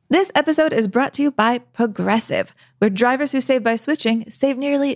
This episode is brought to you by Progressive, where drivers who save by switching save nearly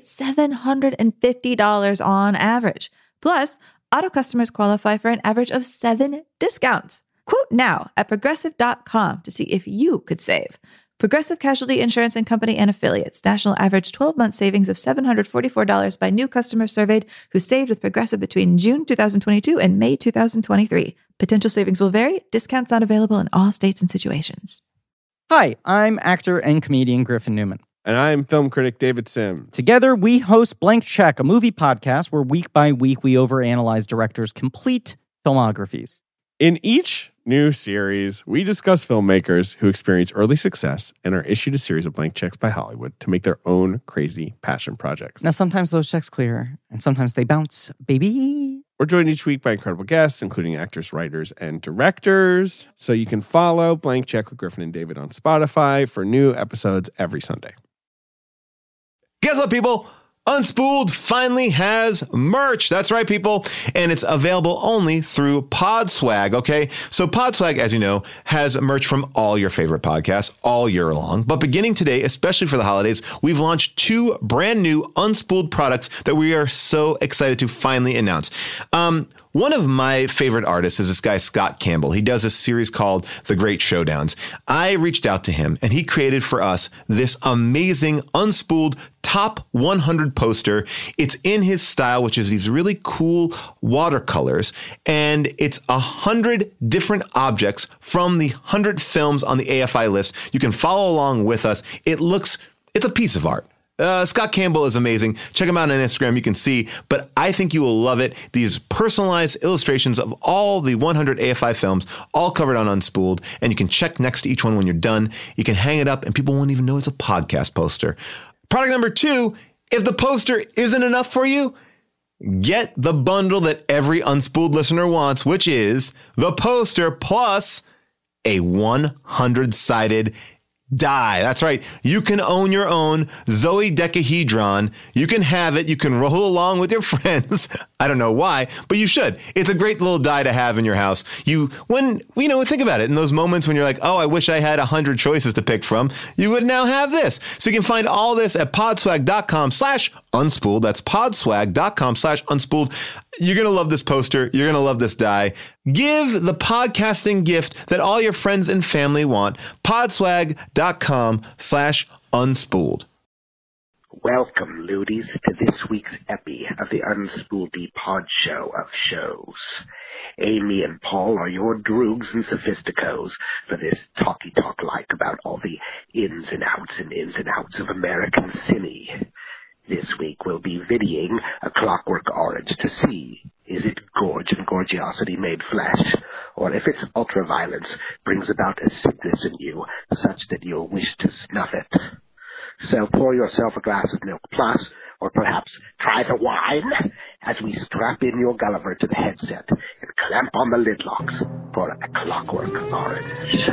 $750 on average. Plus, auto customers qualify for an average of 7 discounts. Quote now at Progressive.com to see if you could save. Progressive Casualty Insurance and Company and Affiliates. National average 12-month savings of $744 by new customers surveyed who saved with Progressive between June 2022 and May 2023. Potential savings will vary. Discounts not available in all states and situations. Hi, I'm actor and comedian Griffin Newman. And I'm film critic David Sims. Together, we host Blank Check, a movie podcast where week by week we overanalyze directors' complete filmographies. In each new series, we discuss filmmakers who experience early success and are issued a series of blank checks by Hollywood to make their own crazy passion projects. Now, sometimes those checks clear, and sometimes they bounce, baby. We're joined each week by incredible guests, including actors, writers, and directors. So you can follow Blank Check with Griffin and David on Spotify for new episodes every Sunday. Guess what, people? Unspooled finally has merch. That's right, people. And it's available only through Podswag, okay? So Podswag, as you know, has merch from all your favorite podcasts all year long. But beginning today, especially for the holidays, we've launched 2 brand new Unspooled products that we are so excited to finally announce. One of my favorite artists is this guy, Scott Campbell. He does a series called The Great Showdowns. I reached out to him and he created for us this amazing Unspooled top 100 poster. It's in his style, which is these really cool watercolors. And it's 100 different objects from the 100 films on the AFI list. You can follow along with us. It's a piece of art. Scott Campbell is amazing. Check him out on Instagram. You can see, but I think you will love it. These personalized illustrations of all the 100 AFI films, all covered on Unspooled. And you can check next to each one when you're done. You can hang it up and people won't even know it's a podcast poster. Product number 2, if the poster isn't enough for you, get the bundle that every Unspooled listener wants, which is the poster plus a 100-sided die. That's right. You can own your own Zoe Decahedron. You can have it. You can roll along with your friends. I don't know why, but you should. It's a great little die to have in your house. Think about it. In those moments when you're like, oh, I wish I had 100 choices to pick from, you would now have this. So you can find all this at podswag.com/unspooled. That's podswag.com/unspooled. You're going to love this poster. You're going to love this die. Give the podcasting gift that all your friends and family want. Podswag.com/unspooled. Welcome, Ludies, to this week's epi of the Unspooled Pod Show of shows. Amy and Paul are your droogs and sophisticos for this talky talk like about all the ins and outs of American cine. This week we'll be videoing A Clockwork Orange to see, is it gorge and gorgiosity made flesh, or if its ultraviolence brings about a sickness in you such that you'll wish to snuff it. So pour yourself a glass of Milk Plus, or perhaps try the wine, as we strap in your Gulliver to the headset and clamp on the lid locks for A Clockwork Orange.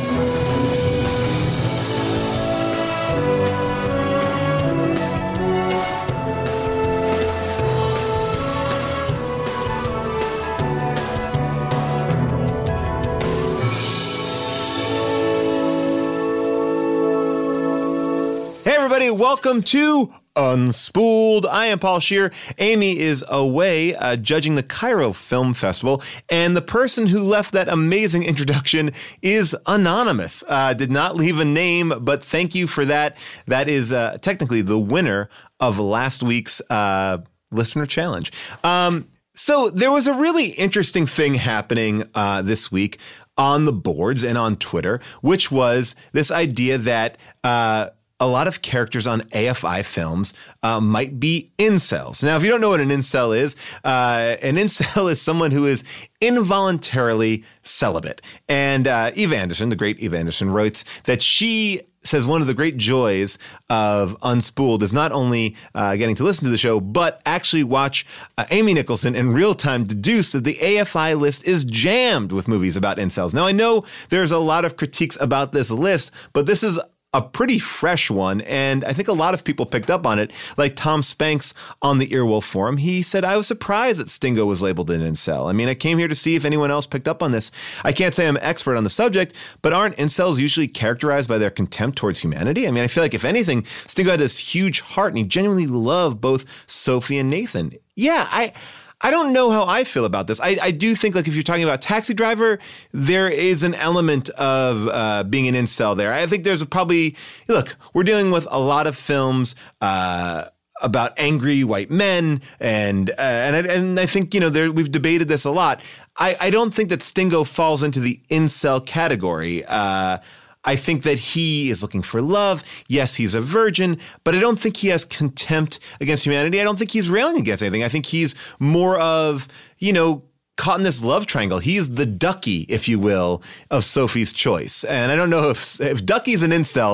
Hey everybody, welcome to Unspooled. I am Paul Scheer. Amy is away judging the Cairo Film Festival, and the person who left that amazing introduction is anonymous. Did not leave a name, but thank you for that. That is technically the winner of last week's listener challenge. So there was a really interesting thing happening this week on the boards and on Twitter, which was this idea that a lot of characters on AFI films might be incels. Now, if you don't know what an incel is is someone who is involuntarily celibate. And Eve Anderson, the great Eve Anderson, writes that she says one of the great joys of Unspooled is not only getting to listen to the show, but actually watch Amy Nicholson in real time deduce that the AFI list is jammed with movies about incels. Now, I know there's a lot of critiques about this list, but this is a pretty fresh one, and I think a lot of people picked up on it, like Tom Spanks on the Earwolf Forum. He said, I was surprised that Stingo was labeled an incel. I mean, I came here to see if anyone else picked up on this. I can't say I'm an expert on the subject, but aren't incels usually characterized by their contempt towards humanity? I mean, I feel like if anything, Stingo had this huge heart, and he genuinely loved both Sophie and Nathan. Yeah, I don't know how I feel about this. I do think, like, if you're talking about Taxi Driver, there is an element of being an incel there. I think there's probably, look, we're dealing with a lot of films about angry white men, and I think, you know, we've debated this a lot. I don't think that Stingo falls into the incel category. I think that he is looking for love. Yes, he's a virgin, but I don't think he has contempt against humanity. I don't think he's railing against anything. I think he's more of, you know, caught in this love triangle. He's the Ducky, if you will, of Sophie's choice. And I don't know if Ducky's an incel,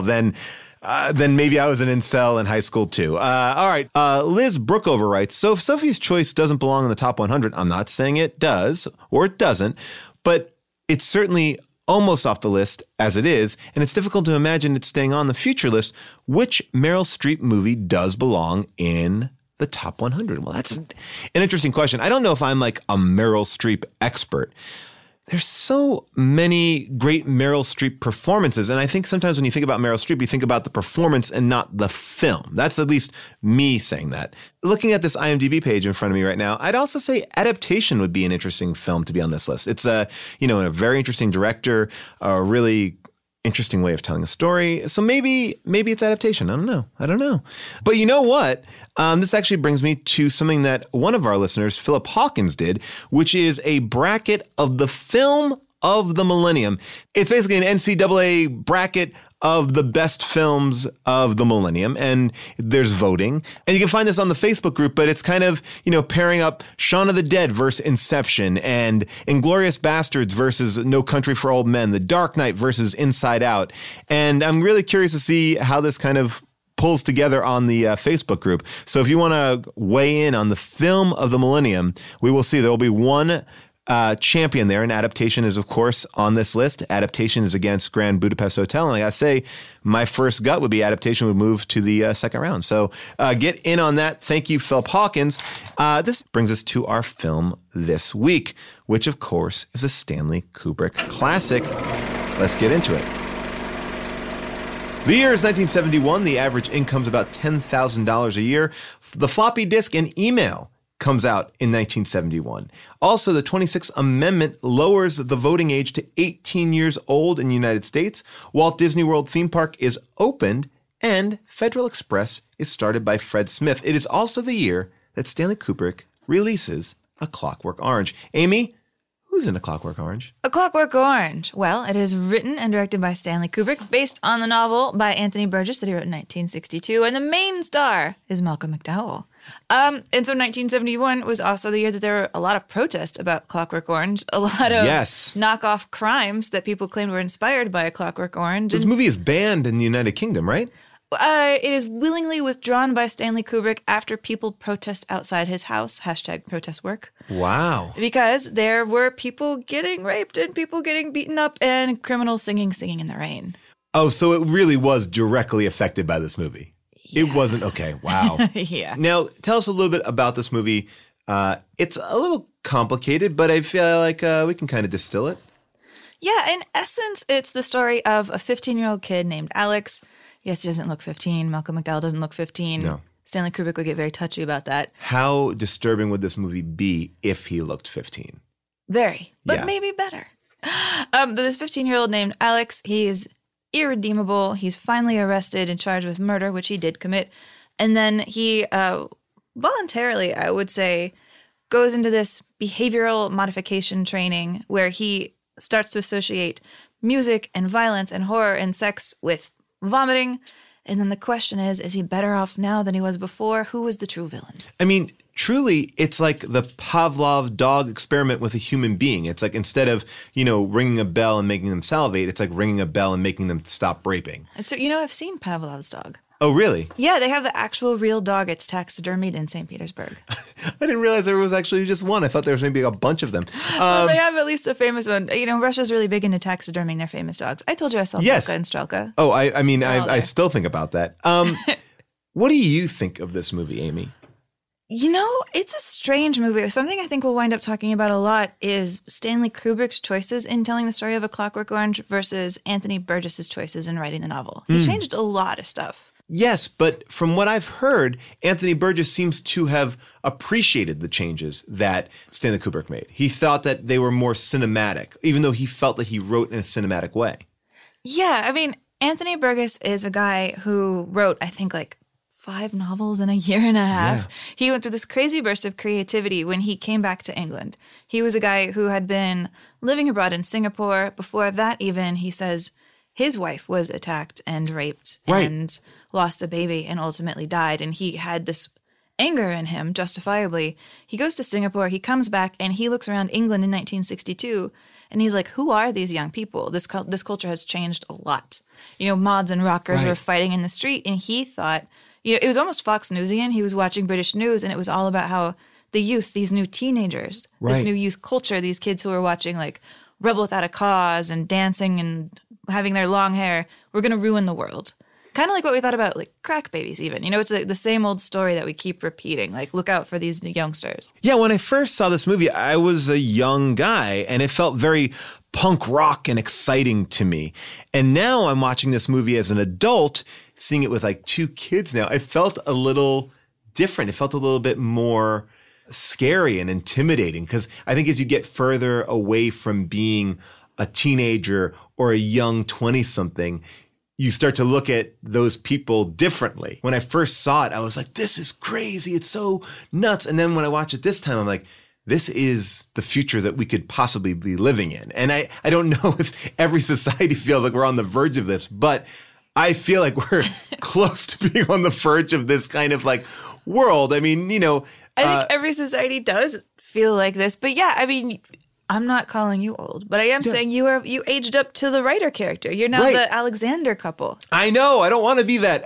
then maybe I was an incel in high school too. All right. Liz Brookover writes, so if Sophie's choice doesn't belong in the top 100, I'm not saying it does or it doesn't, but it's certainly almost off the list as it is, and it's difficult to imagine it staying on the future list. Which Meryl Streep movie does belong in the top 100? Well, that's an interesting question. I don't know if I'm like a Meryl Streep expert. There's so many great Meryl Streep performances, and I think sometimes when you think about Meryl Streep, you think about the performance and not the film. That's at least me saying that. Looking at this IMDb page in front of me right now, I'd also say Adaptation would be an interesting film to be on this list. It's a very interesting director, a really interesting way of telling a story. So maybe it's Adaptation. I don't know. But you know what? This actually brings me to something that one of our listeners, Philip Hawkins, did, which is a bracket of the film of the millennium. It's basically an NCAA bracket of the best films of the millennium, and there's voting. And you can find this on the Facebook group, but it's kind of, you know, pairing up Shaun of the Dead versus Inception, and Inglourious Bastards versus No Country for Old Men, The Dark Knight versus Inside Out. And I'm really curious to see how this kind of pulls together on the Facebook group. So if you want to weigh in on the film of the millennium, we will see there will be one champion there, and Adaptation is, of course, on this list. Adaptation is against Grand Budapest Hotel, and I gotta say, my first gut would be Adaptation would move to the second round. So get in on that. Thank you, Philip Hawkins. This brings us to our film this week, which, of course, is a Stanley Kubrick classic. Let's get into it. The year is 1971. The average income is about $10,000 a year. The floppy disk and email comes out in 1971. Also, the 26th Amendment lowers the voting age to 18 years old in the United States. Walt Disney World theme park is opened, and Federal Express is started by Fred Smith. It is also the year that Stanley Kubrick releases A Clockwork Orange. Amy, who's in A Clockwork Orange? A Clockwork Orange. Well, it is written and directed by Stanley Kubrick, based on the novel by Anthony Burgess that he wrote in 1962, and the main star is Malcolm McDowell. And so 1971 was also the year that there were a lot of protests about Clockwork Orange, a lot of knockoff crimes that people claimed were inspired by A Clockwork Orange. This movie is banned in the United Kingdom, right? It is willingly withdrawn by Stanley Kubrick after people protest outside his house, #protestwork. Wow. Because there were people getting raped and people getting beaten up and criminals singing in the rain. Oh, so it really was directly affected by this movie. Yeah. It wasn't. Okay. Wow. Yeah. Now, tell us a little bit about this movie. It's a little complicated, but I feel like we can kind of distill it. Yeah. In essence, it's the story of a 15-year-old kid named Alex. Yes, he doesn't look 15. Malcolm McDowell doesn't look 15. No. Stanley Kubrick would get very touchy about that. How disturbing would this movie be if he looked 15? Very, but maybe better. This 15-year-old named Alex, he's irredeemable. He's finally arrested and charged with murder, which he did commit. And then he voluntarily, I would say, goes into this behavioral modification training where he starts to associate music and violence and horror and sex with vomiting. And then the question is he better off now than he was before? Who was the true villain? I mean, truly, it's like the Pavlov dog experiment with a human being. It's like instead of, ringing a bell and making them salivate, it's like ringing a bell and making them stop raping. And so, I've seen Pavlov's dog. Oh, really? Yeah, they have the actual real dog. It's taxidermied in St. Petersburg. I didn't realize there was actually just one. I thought there was maybe a bunch of them. Well, they have at least a famous one. You know, Russia's really big into taxiderming their famous dogs. I told you I saw Yes. Polka and Strelka. Oh, I mean, They're all I there. still think about that. What do you think of this movie, Amy? You know, it's a strange movie. Something I think we'll wind up talking about a lot is Stanley Kubrick's choices in telling the story of A Clockwork Orange versus Anthony Burgess's choices in writing the novel. He changed a lot of stuff. Yes, but from what I've heard, Anthony Burgess seems to have appreciated the changes that Stanley Kubrick made. He thought that they were more cinematic, even though he felt that he wrote in a cinematic way. Yeah, I mean, Anthony Burgess is a guy who wrote, I think, like 5 novels in a year and a half. Yeah. He went through this crazy burst of creativity when he came back to England. He was a guy who had been living abroad in Singapore. Before that, even, he says his wife was attacked and raped and lost a baby and ultimately died. And he had this anger in him, justifiably. He goes to Singapore, he comes back, and he looks around England in 1962, and he's like, who are these young people? This culture has changed a lot. You know, mods and rockers were fighting in the street, and he thought, you know, it was almost Fox Newsian. He was watching British news, and it was all about how the youth, these new teenagers, this new youth culture, these kids who were watching like Rebel Without a Cause and dancing and having their long hair, were going to ruin the world. Kind of like what we thought about like crack babies even. You know, it's like the same old story that we keep repeating. Like, look out for these youngsters. Yeah, when I first saw this movie, I was a young guy, and it felt very punk rock and exciting to me. And now I'm watching this movie as an adult, seeing it with like 2 kids now. It felt a little different. It felt a little bit more scary and intimidating, because I think as you get further away from being a teenager or a young 20-something, you start to look at those people differently. When I first saw it, I was like, this is crazy. It's so nuts. And then when I watch it this time, I'm like, this is the future that we could possibly be living in. And I don't know if every society feels like we're on the verge of this, but I feel like we're close to being on the verge of this kind of like world. I mean, you know, I think every society does feel like this. But yeah, I mean, I'm not calling you old, but I am saying you aged up to the writer character. You're now the Alexander couple. I know. I don't want to be that.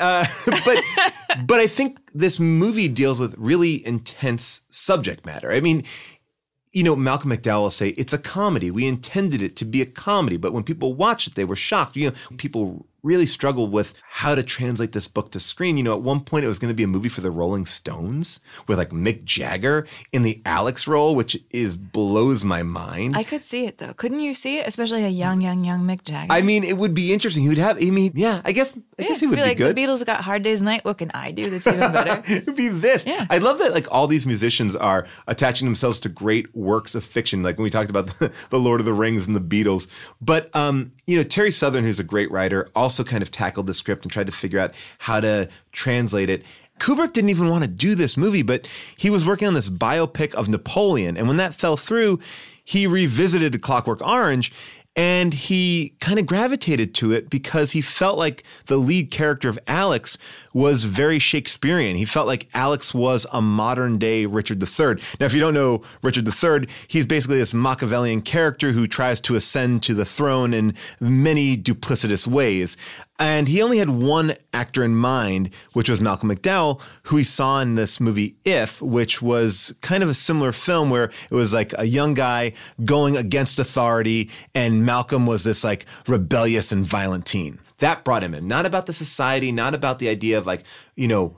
But I think this movie deals with really intense subject matter. I mean, you know, Malcolm McDowell will say it's a comedy. We intended it to be a comedy, but when people watched it, they were shocked. You know, people really struggled with how to translate this book to screen. You know, at one point it was going to be a movie for the Rolling Stones with like Mick Jagger in the Alex role, which blows my mind. I could see it though. Couldn't you see it? Especially a young Mick Jagger. I mean, it would be interesting. He would have, I mean, yeah, I guess he would be like good. The Beatles got Hard Day's Night. What can I do that's even better? It would be this. Yeah. I love that like all these musicians are attaching themselves to great works of fiction. Like when we talked about the Lord of the Rings and the Beatles. But, you know, Terry Southern, who's a great writer, also kind of tackled the script and tried to figure out how to translate it. Kubrick didn't even want to do this movie, but he was working on this biopic of Napoleon. And when that fell through, he revisited A Clockwork Orange, and he kind of gravitated to it because he felt like the lead character of Alex was very Shakespearean. He felt like Alex was a modern day Richard III. Now, if you don't know Richard III, he's basically this Machiavellian character who tries to ascend to the throne in many duplicitous ways. And he only had one actor in mind, which was Malcolm McDowell, who he saw in this movie If, which was kind of a similar film where it was like a young guy going against authority, and Malcolm was this like rebellious and violent teen. That brought him in. Not about the society, not about the idea of like, you know,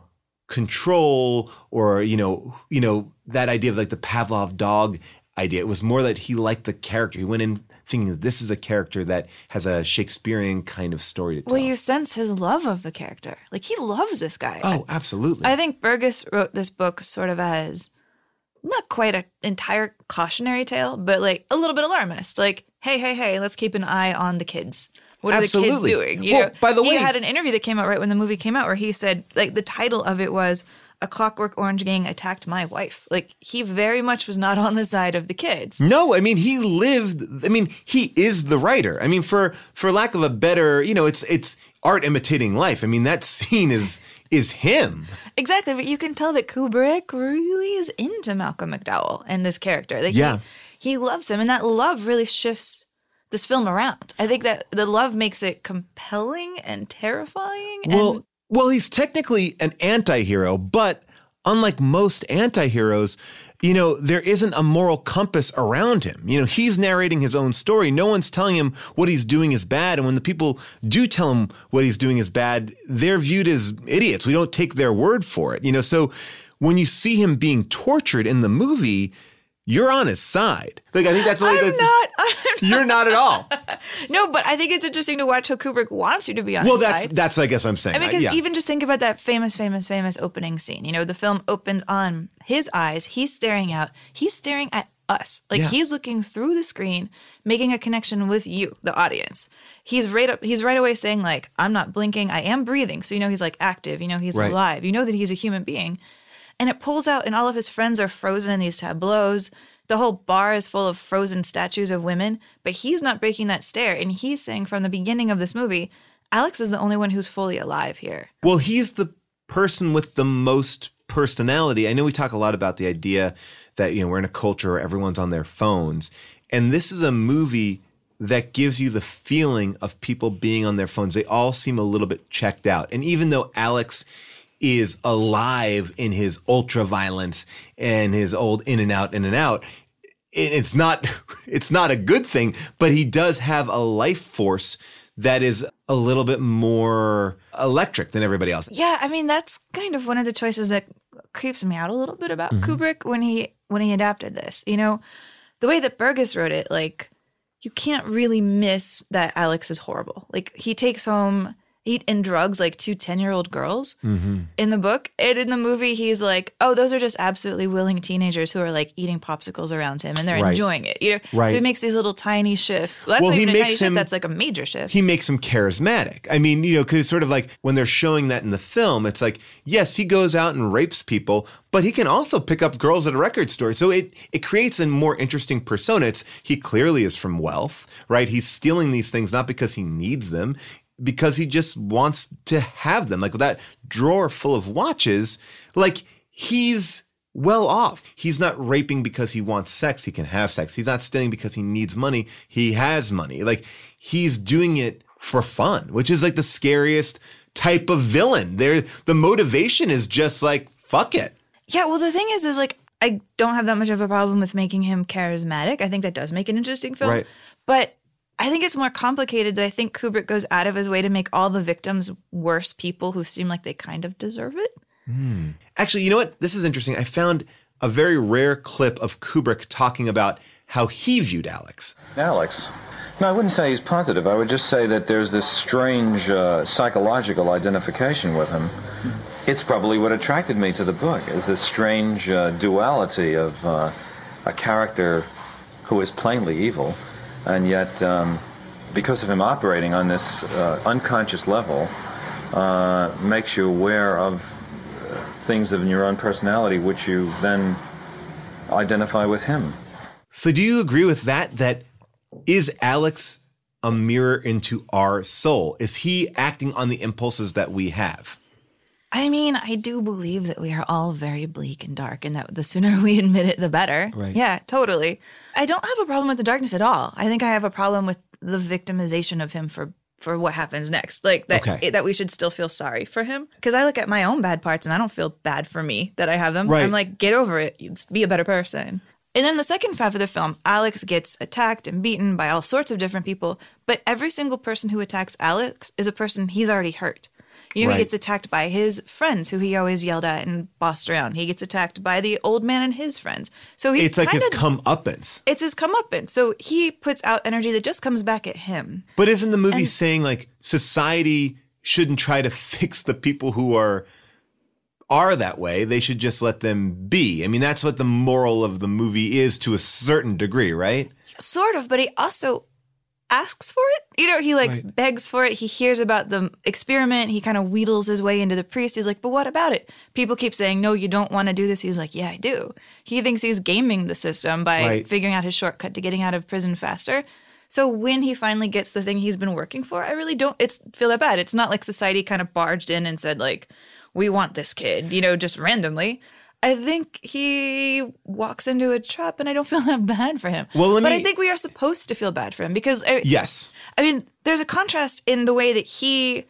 control or, you know, that idea of like the Pavlov dog idea. It was more that he liked the character. He went in thinking that this is a character that has a Shakespearean kind of story to tell. Well, you sense his love of the character. Like, he loves this guy. Oh, absolutely. I think Burgess wrote this book sort of as not quite an entire cautionary tale, but like a little bit alarmist. Like, hey, let's keep an eye on the kids. What are the kids doing? You know, by the way, he had an interview that came out right when the movie came out where he said, like, the title of it was A Clockwork Orange Gang Attacked My Wife. Like, he very much was not on the side of the kids. No, I mean, he is the writer. I mean, for lack of a better, you know, it's art imitating life. I mean, that scene is him. Exactly, but you can tell that Kubrick really is into Malcolm McDowell and this character. Like, he loves him, and that love really shifts this film around. I think that the love makes it compelling and terrifying. Well, Well, he's technically an anti-hero, but unlike most anti-heroes, there isn't a moral compass around him. He's narrating his own story. No one's telling him what he's doing is bad. And when the people do tell him what he's doing is bad, they're viewed as idiots. We don't take their word for it. So when you see him being tortured in the movie, you're on his side. Like, I think that's I'm not. You're not at all. No, but I think it's interesting to watch how Kubrick wants you to be on his side. Well, that's I guess what I'm saying. I mean, because even just think about that famous opening scene. The film opens on his eyes. He's staring out. He's staring at us. Like, he's looking through the screen, making a connection with you, the audience. He's right away saying, like, I'm not blinking. I am breathing. So, he's like active. He's alive. That he's a human being. And it pulls out, and all of his friends are frozen in these tableaus. The whole bar is full of frozen statues of women, but he's not breaking that stare. And he's saying from the beginning of this movie, Alex is the only one who's fully alive here. Well, he's the person with the most personality. I know we talk a lot about the idea that, we're in a culture where everyone's on their phones. And this is a movie that gives you the feeling of people being on their phones. They all seem a little bit checked out. And even though Alex is alive in his ultra violence and his old in and out, it's not a good thing, but he does have a life force that is a little bit more electric than everybody else. Yeah, I mean, that's kind of one of the choices that creeps me out a little bit about Kubrick when he adapted this. The way that Burgess wrote it, like, you can't really miss that Alex is horrible. Like, he takes home eat and drugs like 2 10-year-old girls in the book. And in the movie, he's like, oh, those are just absolutely willing teenagers who are like eating popsicles around him and they're enjoying it. So he makes these little tiny shifts. Well, that's not even a tiny shift. That's like a major shift. He makes him charismatic. I mean, because it's sort of like when they're showing that in the film, it's like, yes, he goes out and rapes people, but he can also pick up girls at a record store. So it creates a more interesting persona. He clearly is from wealth, right? He's stealing these things not because he needs them, because he just wants to have them. Like, with that drawer full of watches, like, he's well off. He's not raping because he wants sex. He can have sex. He's not stealing because he needs money. He has money. Like, he's doing it for fun, which is like the scariest type of villain. The motivation is just like, fuck it. Yeah, well, the thing is like, I don't have that much of a problem with making him charismatic. I think that does make an interesting film. Right. But I think it's more complicated that I think Kubrick goes out of his way to make all the victims worse people who seem like they kind of deserve it. Actually, you know what? This is interesting. I found a very rare clip of Kubrick talking about how he viewed Alex. Alex? No, I wouldn't say he's positive. I would just say that there's this strange psychological identification with him. It's probably what attracted me to the book, is this strange duality of a character who is plainly evil, and yet, because of him operating on this unconscious level, makes you aware of things in your own personality, which you then identify with him. So do you agree with that? That is Alex a mirror into our soul? Is he acting on the impulses that we have? I mean, I do believe that we are all very bleak and dark, and that the sooner we admit it, the better. Right. Yeah, totally. I don't have a problem with the darkness at all. I think I have a problem with the victimization of him for what happens next. Like, that we should still feel sorry for him. Because I look at my own bad parts, and I don't feel bad for me that I have them. Right. I'm like, get over it. Be a better person. And then the second half of the film, Alex gets attacked and beaten by all sorts of different people, but every single person who attacks Alex is a person he's already hurt. He gets attacked by his friends who he always yelled at and bossed around. He gets attacked by the old man and his friends. So it's like his comeuppance. It's his comeuppance. So he puts out energy that just comes back at him. But isn't the movie saying, like, society shouldn't try to fix the people who are that way? They should just let them be. I mean, that's what the moral of the movie is to a certain degree, right? Sort of, but he also asks for it. He begs for it. He hears about the experiment. He kind of wheedles his way into the priest. He's like, but what about it? People keep saying, no, you don't want to do this. He's like, yeah, I do. He thinks he's gaming the system by figuring out his shortcut to getting out of prison faster. So when he finally gets the thing he's been working for, I really don't feel that bad. It's not like society kind of barged in and said, like, we want this kid, just randomly. I think he walks into a trap, and I don't feel that bad for him. But I think we are supposed to feel bad for him because, yes, I mean, there's a contrast in the way that he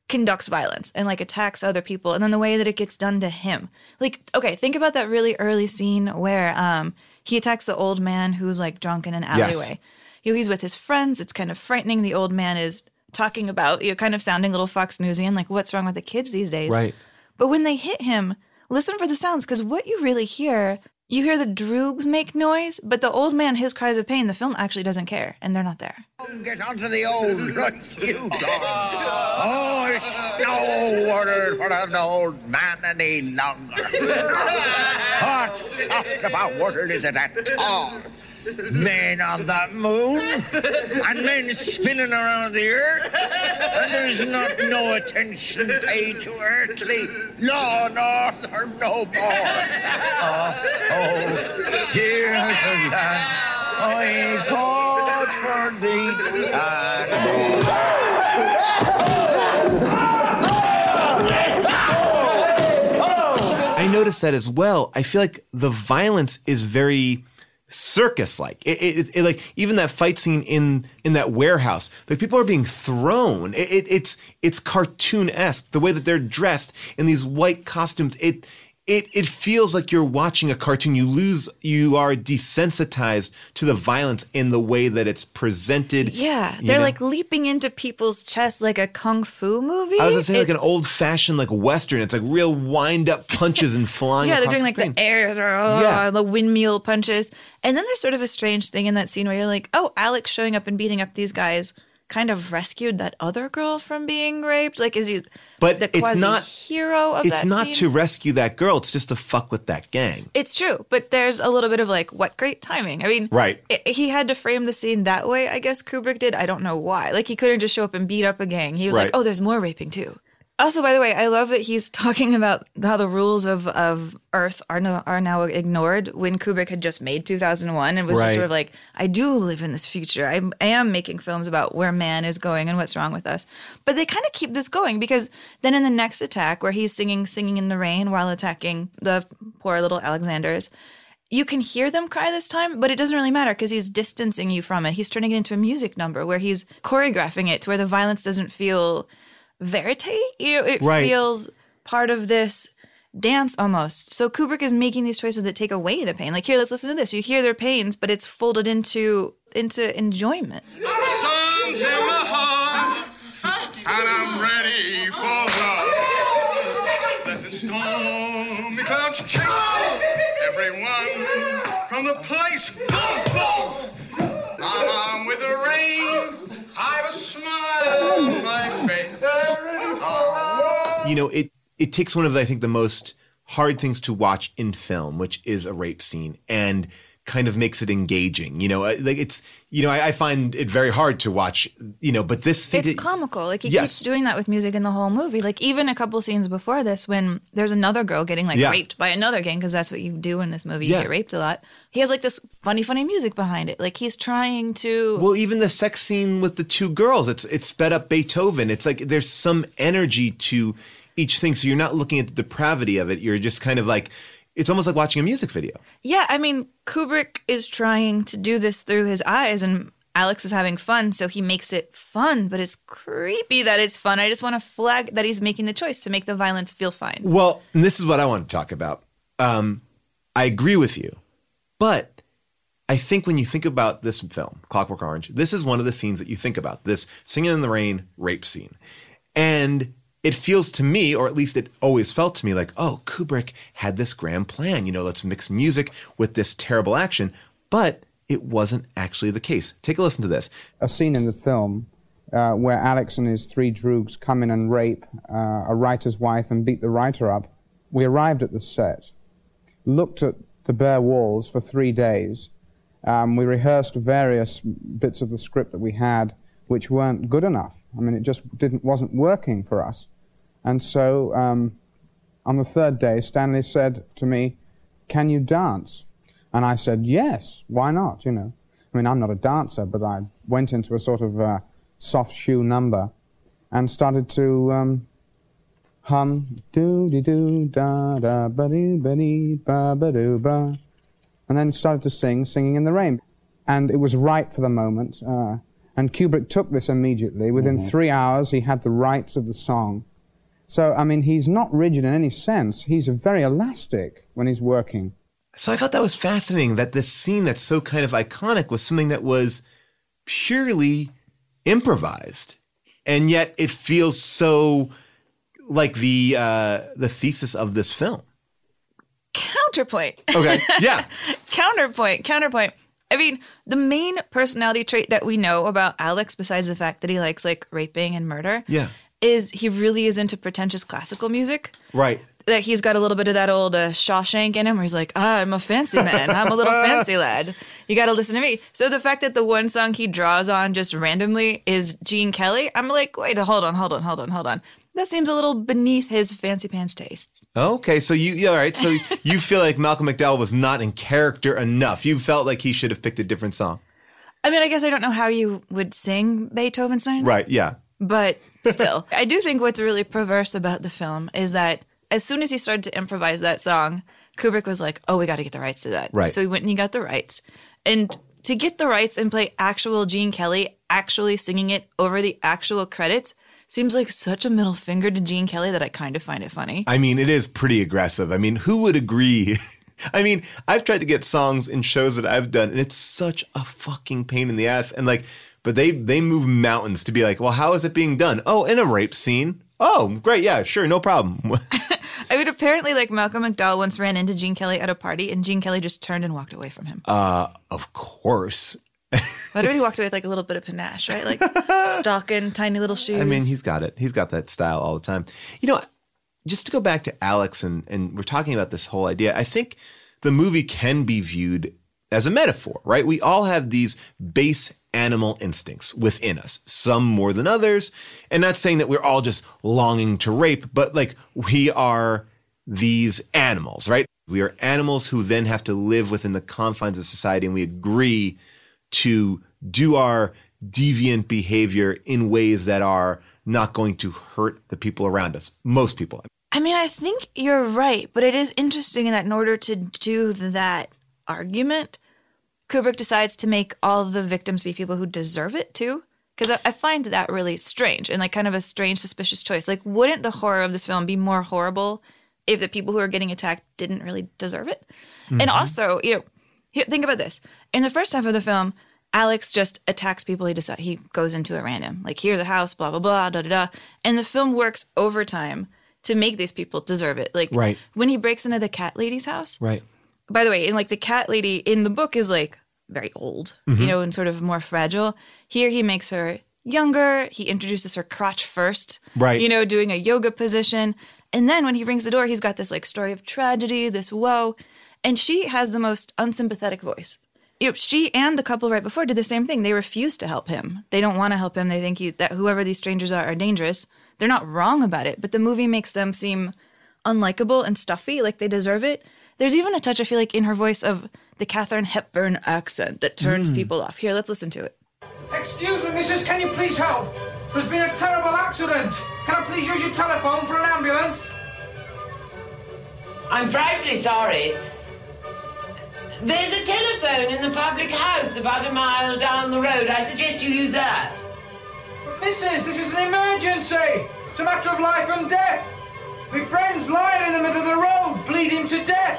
conducts violence and like attacks other people, and then the way that it gets done to him. Like, okay, think about that really early scene where he attacks the old man who's like drunk in an alleyway. Yes. He's with his friends. It's kind of frightening. The old man is talking about, kind of sounding a little Fox Newsian, like what's wrong with the kids these days. Right. But when they hit him, listen for the sounds, because what you really hear, you hear the droogs make noise, but the old man, his cries of pain, the film actually doesn't care, and they're not there. Get onto the old run, you dog. Oh, it's no order for an old man any longer. What sort of a word is it at all? Men on the moon, and men spinning around the earth, and there's not no attention paid to earthly law nor no more. Oh, dear land, I fought for thee I noticed that as well. I feel like the violence is very circus-like. It like even that fight scene in that warehouse, like people are being thrown. It's cartoon-esque. The way that they're dressed in these white costumes, it feels like you're watching a cartoon. You are desensitized to the violence in the way that it's presented. Yeah, they're like leaping into people's chests like a kung fu movie. I was gonna say like an old-fashioned like Western. It's like real wind-up punches and flying. Yeah, they're across doing like screen. the air, the windmill punches. And then there's sort of a strange thing in that scene where you're like, oh, Alex showing up and beating up these guys kind of rescued that other girl from being raped. Like, is he the quasi-hero of that scene? It's not to rescue that girl. It's just to fuck with that gang. It's true, but there's a little bit of like, what great timing. I mean, right. He had to frame the scene that way, I guess Kubrick did. I don't know why. Like, he couldn't just show up and beat up a gang. He was like, oh, there's more raping too. Also, by the way, I love that he's talking about how the rules of Earth are now ignored when Kubrick had just made 2001 and was just sort of like, I do live in this future. I am making films about where man is going and what's wrong with us. But they kind of keep this going because then in the next attack where he's singing in the rain while attacking the poor little Alexanders, you can hear them cry this time, but it doesn't really matter because he's distancing you from it. He's turning it into a music number where he's choreographing it to where the violence doesn't feel verite. It feels part of this dance almost. So Kubrick is making these choices that take away the pain. Like, here, let's listen to this. You hear their pains, but it's folded into enjoyment. Sun's in my heart, and I'm ready for love. Let the stormy clouds chase everyone from the place. Boom, boom. I'm with the rain. I've a smile on my face. You know, it takes one of the, I think, the most hard things to watch in film, which is a rape scene, and kind of makes it engaging. You know, like it's, I find it very hard to watch, but this thing. It's comical. Like, he keeps doing that with music in the whole movie. Like, even a couple scenes before this, when there's another girl getting raped by another gang, because that's what you do in this movie. You get raped a lot. He has like this funny music behind it. Like, he's trying to. Well, even the sex scene with the two girls, it's sped up Beethoven. It's like there's some energy to each thing. So you're not looking at the depravity of it. You're just kind of like, it's almost like watching a music video. Yeah, I mean, Kubrick is trying to do this through his eyes, and Alex is having fun, so he makes it fun, but it's creepy that it's fun. I just want to flag that he's making the choice to make the violence feel fine. Well, and this is what I want to talk about. I agree with you, but I think when you think about this film, Clockwork Orange, this is one of the scenes that you think about, this Singing in the Rain rape scene. And it feels to me, or at least it always felt to me, like, oh, Kubrick had this grand plan. Let's mix music with this terrible action. But it wasn't actually the case. Take a listen to this. A scene in the film where Alex and his three droogs come in and rape a writer's wife and beat the writer up. We arrived at the set, looked at the bare walls for 3 days. We rehearsed various bits of the script that we had, which weren't good enough. I mean, it just wasn't working for us. And so on the third day, Stanley said to me, "Can you dance?" And I said, "Yes, why not, I mean, I'm not a dancer, but I went into a sort of soft shoe number and started to hum, doo-dee-doo, da-da, ba-dee-ba-dee, ba-ba-doo-ba, and then started to singing in the rain. And it was right for the moment. And Kubrick took this immediately. Within 3 hours, he had the rights of the song. So, I mean, he's not rigid in any sense. He's very elastic when he's working. So I thought that was fascinating, that this scene that's so kind of iconic was something that was purely improvised. And yet it feels so like the thesis of this film. Counterpoint. Okay, yeah. Counterpoint. I mean, the main personality trait that we know about Alex, besides the fact that he likes like raping and murder, is he really is into pretentious classical music. Right. That he's got a little bit of that old Shawshank in him where he's like, I'm a fancy man. I'm a little fancy lad. You got to listen to me. So the fact that the one song he draws on just randomly is Gene Kelly, I'm like, wait, hold on. That seems a little beneath his fancy pants tastes. Okay, so all right. So you feel like Malcolm McDowell was not in character enough. You felt like he should have picked a different song. I mean, I guess I don't know how you would sing Beethoven songs. Right, yeah. But still, I do think what's really perverse about the film is that as soon as he started to improvise that song, Kubrick was like, oh, we got to get the rights to that. Right. So he went and he got the rights. And to get the rights and play actual Gene Kelly actually singing it over the actual credits seems like such a middle finger to Gene Kelly that I kind of find it funny. I mean, it is pretty aggressive. I mean, who would agree? I mean, I've tried to get songs in shows that I've done, and it's such a fucking pain in the ass. And like, but they move mountains to be like, well, how is it being done? Oh, in a rape scene. Oh, great. Yeah, sure. No problem. I mean, apparently, like, Malcolm McDowell once ran into Gene Kelly at a party, and Gene Kelly just turned and walked away from him. Of course. But he walked away with like a little bit of panache, right? Like stocking, tiny little shoes. I mean, he's got it. He's got that style all the time. You know, just to go back to Alex, and we're talking about this whole idea, I think the movie can be viewed as a metaphor, right? We all have these base animal instincts within us, some more than others. And not saying that we're all just longing to rape, but like we are these animals, right? We are animals who then have to live within the confines of society, and we agree to do our deviant behavior in ways that are not going to hurt the people around us. Most people. I mean, I think you're right, but it is interesting that in order to do that argument, Kubrick decides to make all the victims be people who deserve it too. Because I find that really strange and like kind of a strange, suspicious choice. Like, wouldn't the horror of this film be more horrible if the people who are getting attacked didn't really deserve it? Mm-hmm. And also, you know, think about this. In the first half of the film, Alex just attacks people he goes into at random. Like, here's a house, blah, blah, blah, da-da-da. And the film works overtime to make these people deserve it. Like, right. When he breaks into the cat lady's house. Right. By the way, and like the cat lady in the book is like very old, you know, and sort of more fragile. Here he makes her younger. He introduces her crotch first. Right. You know, doing a yoga position. And then when he rings the door, he's got this like story of tragedy, this woe. And she has the most unsympathetic voice. You know, she and the couple right before did the same thing. They refuse to help him. They don't want to help him. They think that whoever these strangers are dangerous. They're not wrong about it, but the movie makes them seem unlikable and stuffy, like they deserve it. There's even a touch, I feel like, in her voice of the Katharine Hepburn accent that turns people off. Here, let's listen to it. Excuse me, missus, can you please help? There's been a terrible accident. Can I please use your telephone for an ambulance? I'm frightfully sorry. There's a telephone in the public house about a mile down the road. I suggest you use that. But missus, this is an emergency. It's a matter of life and death. My friend's lying in the middle of the road, bleeding to death.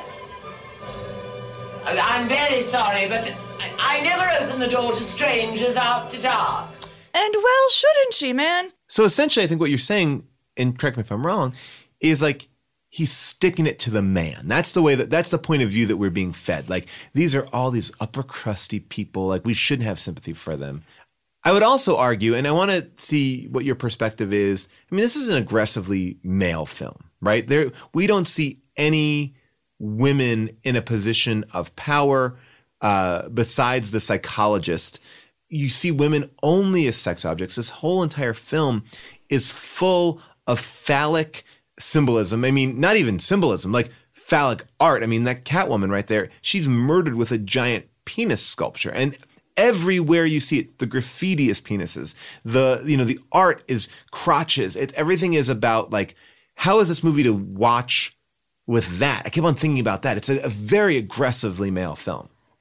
I'm very sorry, but I never open the door to strangers after dark. And well, shouldn't she, man? So essentially, I think what you're saying, and correct me if I'm wrong, is like he's sticking it to the man. That's the way that's the point of view that we're being fed. Like, these are all these upper crusty people. Like, we shouldn't have sympathy for them. I would also argue, and I want to see what your perspective is. I mean, this is an aggressively male film, right? We don't see any women in a position of power besides the psychologist. You see women only as sex objects. This whole entire film is full of phallic symbolism. I mean, not even symbolism, like phallic art. I mean, that Catwoman right there, she's murdered with a giant penis sculpture. And everywhere you see it, the graffiti is penises. The art is crotches. Everything is about, like, how is this movie to watch with that? I keep on thinking about that. It's a very aggressively male film.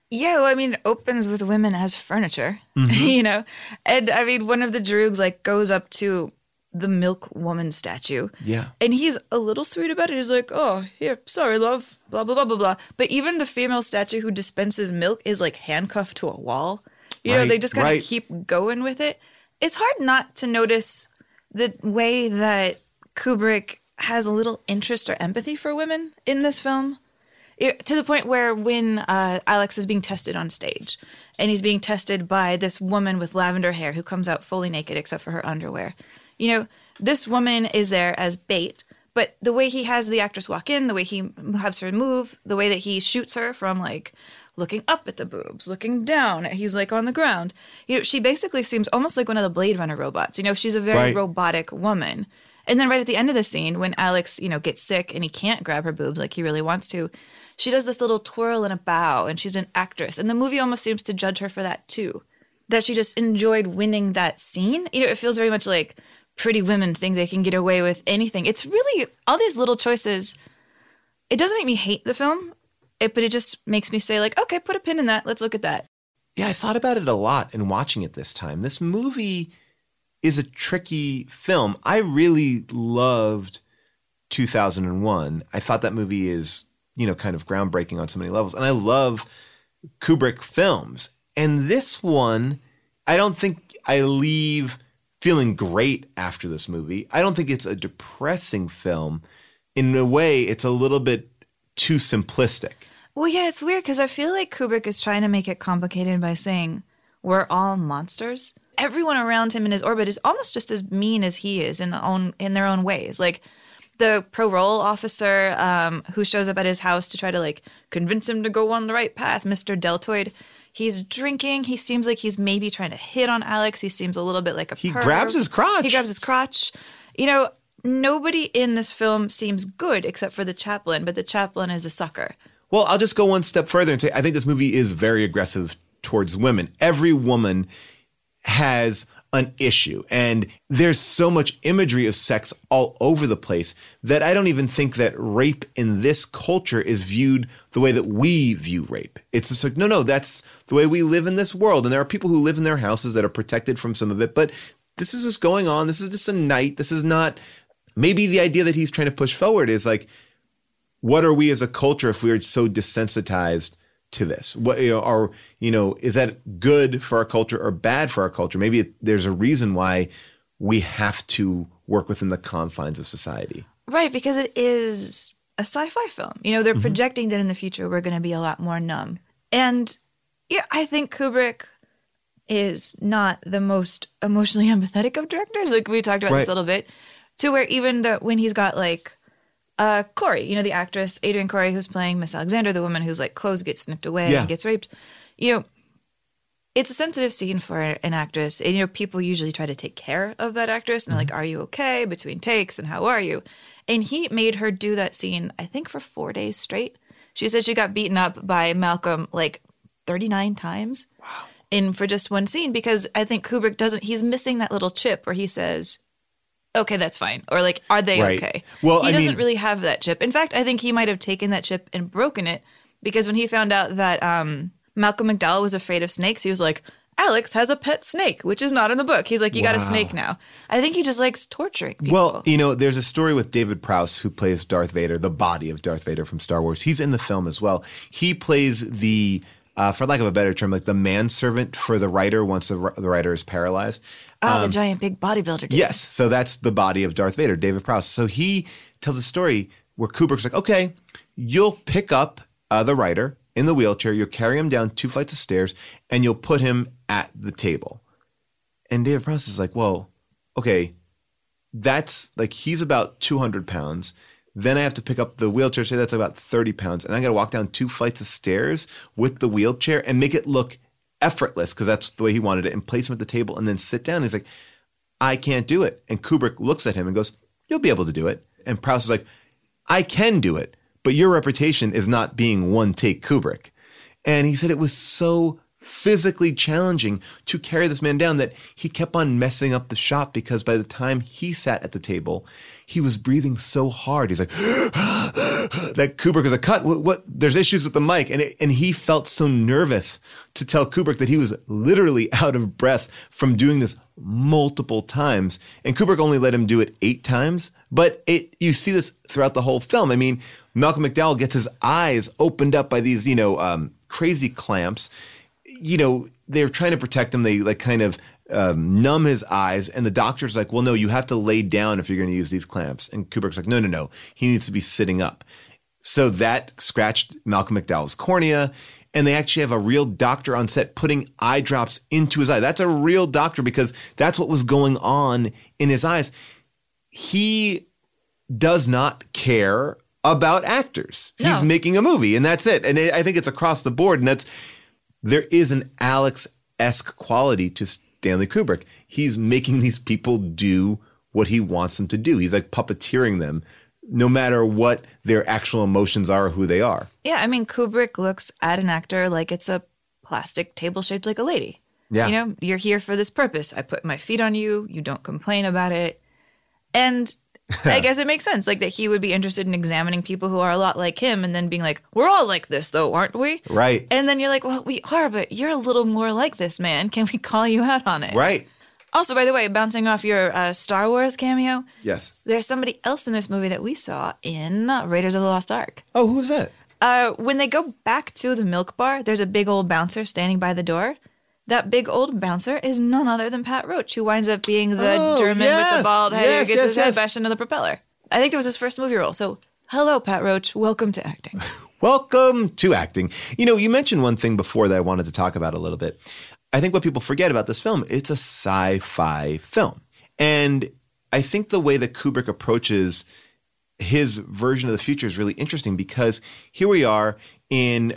Yeah, well, I mean, it opens with women as furniture, you know? And I mean, one of the droogs like goes up to the milk woman statue. Yeah. And he's a little sweet about it. He's like, oh, here, sorry, love, blah, blah, blah, blah, blah. But even the female statue who dispenses milk is like handcuffed to a wall. You know, they just kind of keep going with it. It's hard not to notice the way that Kubrick has a little interest or empathy for women in this film. To the point where when Alex is being tested on stage and he's being tested by this woman with lavender hair who comes out fully naked except for her underwear. You know, this woman is there as bait, but the way he has the actress walk in, the way he has her move, the way that he shoots her from like looking up at the boobs, looking down, he's like on the ground. You know, she basically seems almost like one of the Blade Runner robots. You know, she's a very robotic woman. And then right at the end of the scene when Alex, you know, gets sick and he can't grab her boobs like he really wants to, she does this little twirl and a bow, and she's an actress. And the movie almost seems to judge her for that, too. That she just enjoyed winning that scene. You know, it feels very much like pretty women think they can get away with anything. It's really, all these little choices, it doesn't make me hate the film, but it just makes me say, like, okay, put a pin in that. Let's look at that. Yeah, I thought about it a lot in watching it this time. This movie is a tricky film. I really loved 2001. I thought that movie is, you know, kind of groundbreaking on so many levels. And I love Kubrick films. And this one, I don't think I leave feeling great after this movie. I don't think it's a depressing film. In a way, it's a little bit too simplistic. Well, yeah, it's weird because I feel like Kubrick is trying to make it complicated by saying we're all monsters. Everyone around him in his orbit is almost just as mean as he is in their own ways. Like, the parole officer who shows up at his house to try to like convince him to go on the right path, Mr. Deltoid, he's drinking. He seems like he's maybe trying to hit on Alex. He seems a little bit like a He perv. grabs his crotch. He grabs his crotch. You know, nobody in this film seems good except for the chaplain, but the chaplain is a sucker. Well, I'll just go one step further and say I think this movie is very aggressive towards women. Every woman has an issue. And there's so much imagery of sex all over the place that I don't even think that rape in this culture is viewed the way that we view rape. It's just like, no, that's the way we live in this world. And there are people who live in their houses that are protected from some of it. But this is just going on. This is just a night. This is not, maybe the idea that he's trying to push forward is like, what are we as a culture if we are so desensitized to this? What, is that good for our culture or bad for our culture? Maybe there's a reason why we have to work within the confines of society. Right, because it is a sci-fi film. You know, they're projecting that in the future we're going to be a lot more numb. And yeah, I think Kubrick is not the most emotionally empathetic of directors. Like we talked about this a little bit, to where even when he's got like Corey, you know, the actress, Adrienne Corey, who's playing Miss Alexander, the woman whose like clothes get snipped away and gets raped. You know, it's a sensitive scene for an actress. And, you know, people usually try to take care of that actress. And they're like, are you okay between takes? And how are you? And he made her do that scene, I think, for 4 days straight. She said she got beaten up by Malcolm like 39 times. Wow. For just one scene, because I think Kubrick he's missing that little chip where he says, okay, that's fine. Or like, are they okay? Well, he doesn't really have that chip. In fact, I think he might have taken that chip and broken it, because when he found out that Malcolm McDowell was afraid of snakes, he was like, Alex has a pet snake, which is not in the book. He's like, you got a snake now. I think he just likes torturing people. Well, you know, there's a story with David Prowse, who plays Darth Vader, the body of Darth Vader from Star Wars. He's in the film as well. He plays the, for lack of a better term, like the manservant for the writer once the writer is paralyzed. The giant big bodybuilder dude. Yes. So that's the body of Darth Vader, David Prowse. So he tells a story where Kubrick's like, okay, you'll pick up the writer in the wheelchair, you'll carry him down 2 flights of stairs, and you'll put him at the table. And David Prowse is like, well, okay, that's like, he's about 200 pounds. Then I have to pick up the wheelchair, say that's about 30 pounds. And I got to walk down 2 flights of stairs with the wheelchair and make it look effortless, because that's the way he wanted it, and place him at the table and then sit down. He's like, I can't do it. And Kubrick looks at him and goes, you'll be able to do it. And Prowse is like, I can do it, but your reputation is not being one take Kubrick. And he said it was so physically challenging to carry this man down that he kept on messing up the shot because by the time he sat at the table, he was breathing so hard. He's like, that Kubrick was a cut. What? There's issues with the mic. And he felt so nervous to tell Kubrick that he was literally out of breath from doing this multiple times. And Kubrick only let him do it 8 times. But you see this throughout the whole film. I mean, Malcolm McDowell gets his eyes opened up by these, crazy clamps. They're trying to protect him. They kind of numb his eyes. And the doctor's like, well, no, you have to lay down if you're going to use these clamps. And Kubrick's like, no. He needs to be sitting up. So that scratched Malcolm McDowell's cornea. And they actually have a real doctor on set putting eye drops into his eye. That's a real doctor because that's what was going on in his eyes. He does not care about actors. No. He's making a movie and that's it. And I think it's across the board. And there is an Alex-esque quality to Stanley Kubrick. He's making these people do what he wants them to do. He's like puppeteering them, no matter what their actual emotions are or who they are. Yeah, I mean, Kubrick looks at an actor like it's a plastic table shaped like a lady. Yeah. You're here for this purpose. I put my feet on you. You don't complain about it. And I guess it makes sense, like that he would be interested in examining people who are a lot like him and then being like, we're all like this, though, aren't we? Right. And then you're like, well, we are, but you're a little more like this, man. Can we call you out on it? Right. Also, by the way, bouncing off your Star Wars cameo. Yes. There's somebody else in this movie that we saw in Raiders of the Lost Ark. Oh, who's that? When they go back to the milk bar, there's a big old bouncer standing by the door. That big old bouncer is none other than Pat Roach, who winds up being the German with the bald head who gets his head bashed into the propeller. I think it was his first movie role. So, hello, Pat Roach. Welcome to acting. Welcome to acting. You mentioned one thing before that I wanted to talk about a little bit. I think what people forget about this film, it's a sci-fi film. And I think the way that Kubrick approaches his version of the future is really interesting because here we are in,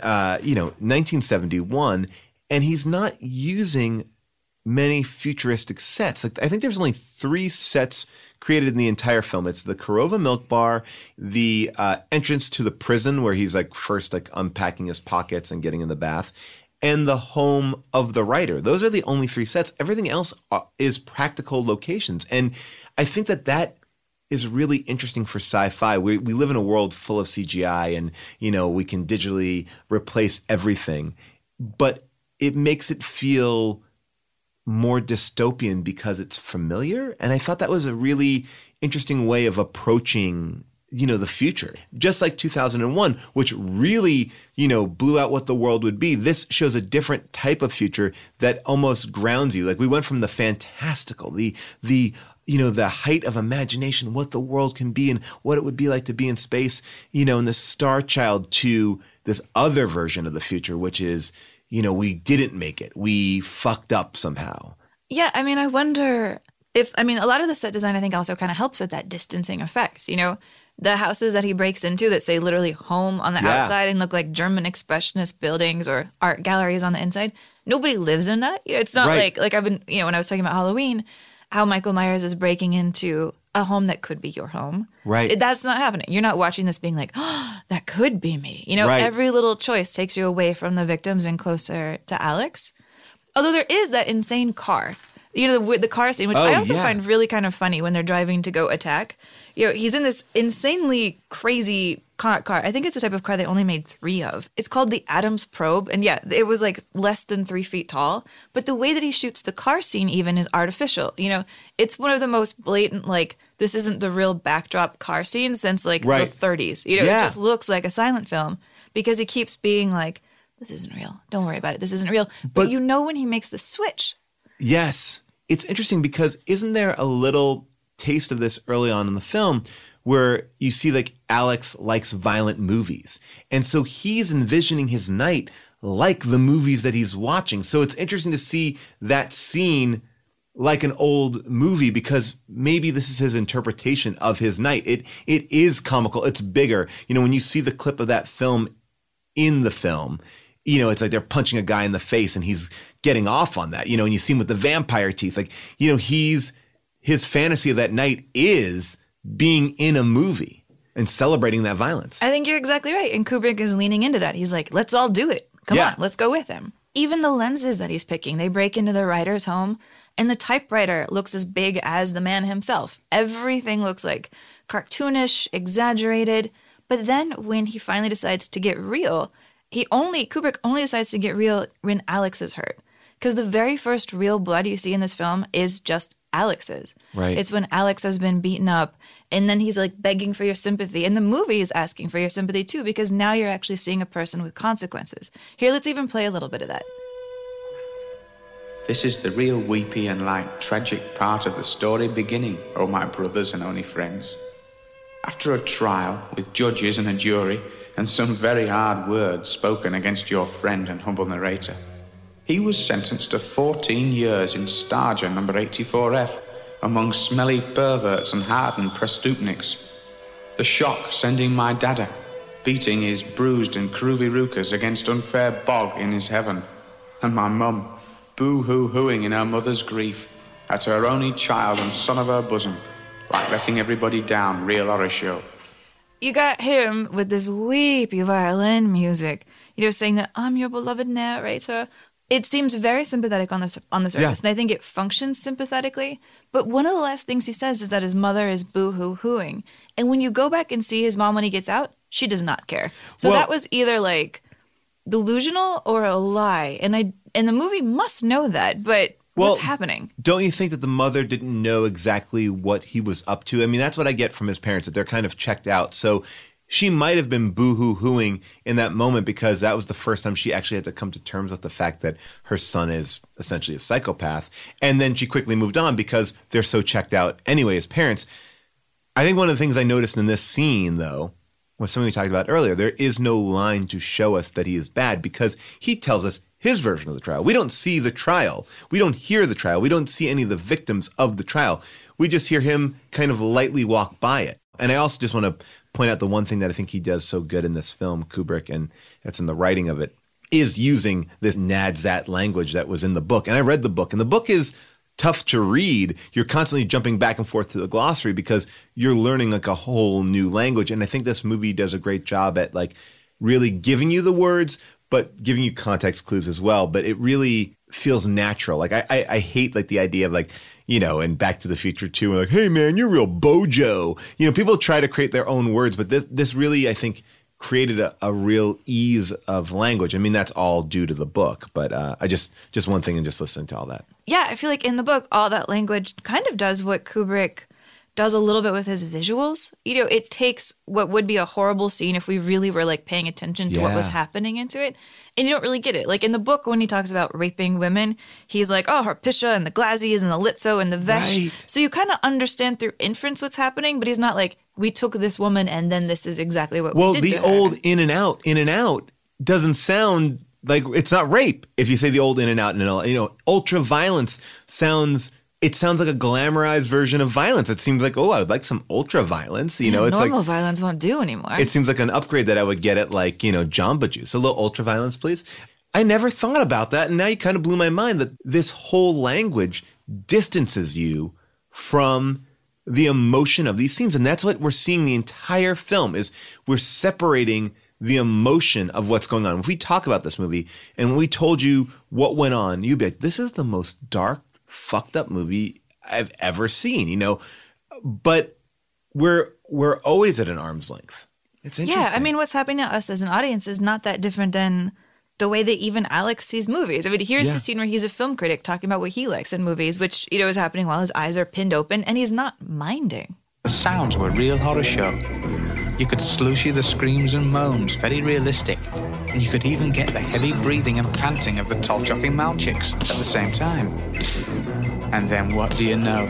1971, and he's not using many futuristic sets. Like I think there's only 3 sets created in the entire film. It's the Korova Milk Bar, the entrance to the prison where he's first unpacking his pockets and getting in the bath, and the home of the writer. Those are the only 3 sets. Everything else is practical locations. And I think that is really interesting for sci-fi. We live in a world full of CGI and, we can digitally replace everything. But it makes it feel more dystopian because it's familiar. And I thought that was a really interesting way of approaching the future. Just like 2001, which really, blew out what the world would be. This shows a different type of future that almost grounds you. Like we went from the fantastical, the height of imagination, what the world can be and what it would be like to be in space, and the Star Child to this other version of the future, which is, we didn't make it. We fucked up somehow. Yeah. I mean, I wonder if, a lot of the set design, I think also kind of helps with that distancing effect, The houses that he breaks into that say literally home on the outside and look like German expressionist buildings or art galleries on the inside. Nobody lives in that. It's not like I've been, when I was talking about Halloween, how Michael Myers is breaking into a home that could be your home. Right. That's not happening. You're not watching this being like, oh, that could be me. Every little choice takes you away from the victims and closer to Alex. Although there is that insane car. The car scene, which I also find really kind of funny when they're driving to go attack. He's in this insanely crazy car. I think it's a type of car they only made 3 of. It's called the Adams Probe. And it was less than 3 feet tall. But the way that he shoots the car scene even is artificial. It's one of the most blatant, this isn't the real backdrop car scene since the 30s. It just looks like a silent film because he keeps being like, this isn't real. Don't worry about it. This isn't real. But when he makes the switch. Yes. It's interesting because isn't there a little taste of this early on in the film where you see Alex likes violent movies. And so he's envisioning his night like the movies that he's watching. So it's interesting to see that scene like an old movie because maybe this is his interpretation of his night. It is comical. It's bigger. When you see the clip of that film in the film, it's like they're punching a guy in the face and he's getting off on that, and you see him with the vampire teeth. His fantasy of that night is being in a movie and celebrating that violence. I think you're exactly right. And Kubrick is leaning into that. He's like, let's all do it. Come on, let's go with him. even the lenses that he's picking, they break into the writer's home, and the typewriter looks as big as the man himself. Everything looks like cartoonish, exaggerated. But then when he finally decides to get real, Kubrick only decides to get real when Alex is hurt. Because the very first real blood you see in this film is just Alex's. Right. It's when Alex has been beaten up, and then he's like begging for your sympathy. And the movie is asking for your sympathy too, because now you're actually seeing a person with consequences. Here, let's even play a little bit of that. This is the real weepy and tragic part of the story beginning, oh my brothers and only friends. After a trial with judges and a jury, and some very hard words spoken against your friend and humble narrator, he was sentenced to 14 years in Starger number 84F among smelly perverts and hardened prestupniks. The shock sending my dada, beating his bruised and groovy rukas against unfair bog in his heaven, and my mum, boo-hoo-hooing in her mother's grief at her only child and son of her bosom, like letting everybody down, real horror show. You got him with this weepy violin music, saying that I'm your beloved narrator. It seems very sympathetic on the surface, and I think it functions sympathetically. But one of the last things he says is that his mother is boo-hoo-hooing. And when you go back and see his mom when he gets out, she does not care. So that was either like delusional or a lie. And the movie must know that, but what's happening? Don't you think that the mother didn't know exactly what he was up to? I mean, that's what I get from his parents, that they're kind of checked out. So she might have been boo-hoo-hooing in that moment because that was the first time she actually had to come to terms with the fact that her son is essentially a psychopath. And then she quickly moved on because they're so checked out anyway as parents. I think one of the things I noticed in this scene, though, was something we talked about earlier. There is no line to show us that he is bad because he tells us his version of the trial. We don't see the trial. We don't hear the trial. We don't see any of the victims of the trial. We just hear him kind of lightly walk by it. And I also just want to point out the one thing that I think he does so good in this film, Kubrick, and it's in the writing of it, is using this nadsat language that was in the book. And I read the book, and the book is tough to read. You're constantly jumping back and forth to the glossary because you're learning like a whole new language. And I think this movie does a great job at like really giving you the words, but giving you context clues as well. But it really feels natural. Like I hate like the idea of like, in Back to the Future 2, we're like, hey man, you're real Bojo. People try to create their own words, but this really, I think, created a real ease of language. I mean, that's all due to the book, but I just one thing and just listening to all that. Yeah, I feel like in the book, all that language kind of does what Kubrick does a little bit with his visuals. It takes what would be a horrible scene if we really were like paying attention to what was happening into it. And you don't really get it. Like in the book, when he talks about raping women, he's like, oh, her pisha and the glazies and the litzo and the vesh. Right. So you kind of understand through inference what's happening, but he's not like, we took this woman and then this is exactly what we did. Well, the old in and out doesn't sound like it's not rape. If you say the old in and out, ultra violence sounds like a glamorized version of violence. It seems like, I would like some ultra violence. It's normal like violence won't do anymore. It seems like an upgrade that I would get at like, Jamba Juice. A little ultra violence, please. I never thought about that. And now you kind of blew my mind that this whole language distances you from the emotion of these scenes. And that's what we're seeing the entire film is we're separating the emotion of what's going on. If we talk about this movie and we told you what went on, you'd be like, this is the most dark, fucked up movie I've ever seen, but we're always at an arm's length. It's interesting. Yeah, I mean, what's happening to us as an audience is not that different than the way that even Alex sees movies. I mean, here's the scene where he's a film critic talking about what he likes in movies, which, is happening while his eyes are pinned open and he's not minding. The sounds were a real horror show. You could slooshy the screams and moans, very realistic. And you could even get the heavy breathing and panting of the tall-chopping mouth chicks at the same time. And then what do you know?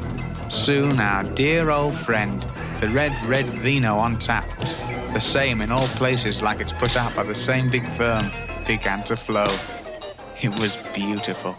Soon our dear old friend, the red vino on tap, the same in all places like it's put out by the same big firm, began to flow. It was beautiful.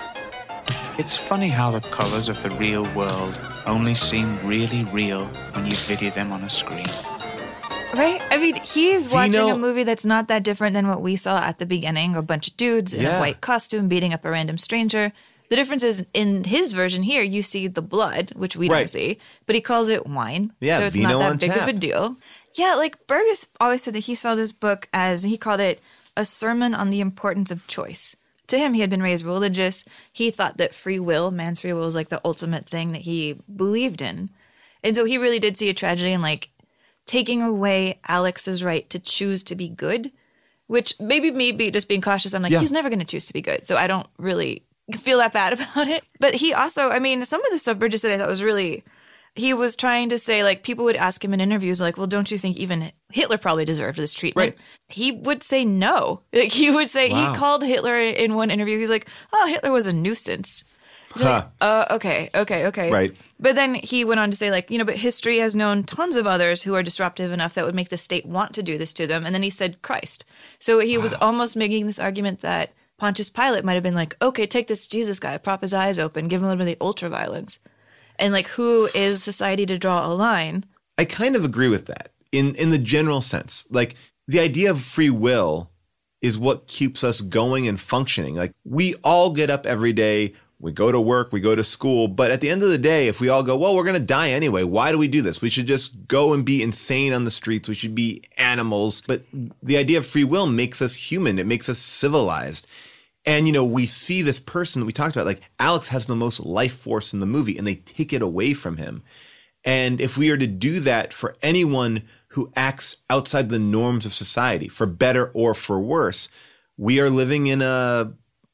It's funny how the colors of the real world only seem really real when you video them on a screen. Right? I mean, he's watching a movie that's not that different than what we saw at the beginning. A bunch of dudes in a white costume beating up a random stranger. The difference is in his version here, you see the blood, which we don't see, but he calls it wine. Yeah, so it's vino not on that big tap. of a deal. Yeah, like Burgess always said that he saw this book as, he called it a sermon on the importance of choice. To him, he had been raised religious. He thought that free will, man's free will, was like the ultimate thing that he believed in. And so he really did see a tragedy in like taking away Alex's right to choose to be good, which maybe me just being cautious. I'm like, he's never going to choose to be good. So I don't really feel that bad about it. But he also, I mean, some of the stuff Burgess said I thought was really, he was trying to say, like, people would ask him in interviews, like, well, don't you think even Hitler probably deserved this treatment? Right. He would say no. Like, he would say, he called Hitler in one interview, he's like, oh, Hitler was a nuisance. Like, okay. Right. But then he went on to say, like, but history has known tons of others who are disruptive enough that would make the state want to do this to them. And then he said Christ. So he was almost making this argument that Pontius Pilate might have been like, okay, take this Jesus guy, prop his eyes open, give him a little bit of the ultra-violence. And, like, who is society to draw a line? I kind of agree with that in the general sense. Like, the idea of free will is what keeps us going and functioning. Like, we all get up every day, we go to work, we go to school. But at the end of the day, if we all go, well, we're going to die anyway, why do we do this? We should just go and be insane on the streets. We should be animals. But the idea of free will makes us human. It makes us civilized. And, we see this person that we talked about, like Alex has the most life force in the movie and they take it away from him. And if we are to do that for anyone who acts outside the norms of society, for better or for worse, we are living in a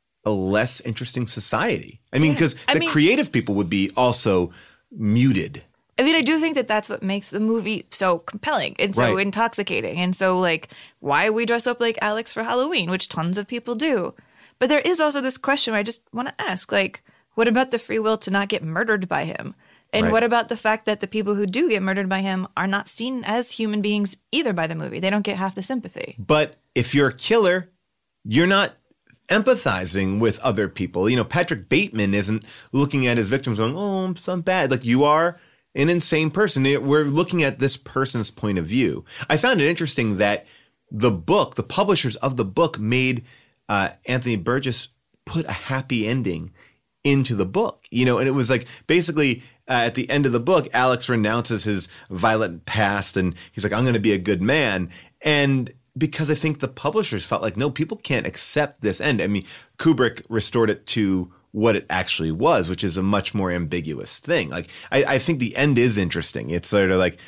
less interesting society. I mean, because creative people would be also muted. I mean, I do think that that's what makes the movie so compelling and so intoxicating. And so, like, why we dress up like Alex for Halloween, which tons of people do. But there is also this question where I just want to ask, like, what about the free will to not get murdered by him? And what about the fact that the people who do get murdered by him are not seen as human beings either by the movie? They don't get half the sympathy. But if you're a killer, you're not empathizing with other people. Patrick Bateman isn't looking at his victims going, oh, I'm bad. Like, you are an insane person. We're looking at this person's point of view. I found it interesting that the publishers of the book made Anthony Burgess put a happy ending into the book, and it was like basically at the end of the book, Alex renounces his violent past and he's like, I'm going to be a good man. And because I think the publishers felt like, no, people can't accept this end. I mean, Kubrick restored it to what it actually was, which is a much more ambiguous thing. Like, I think the end is interesting. It's sort of like,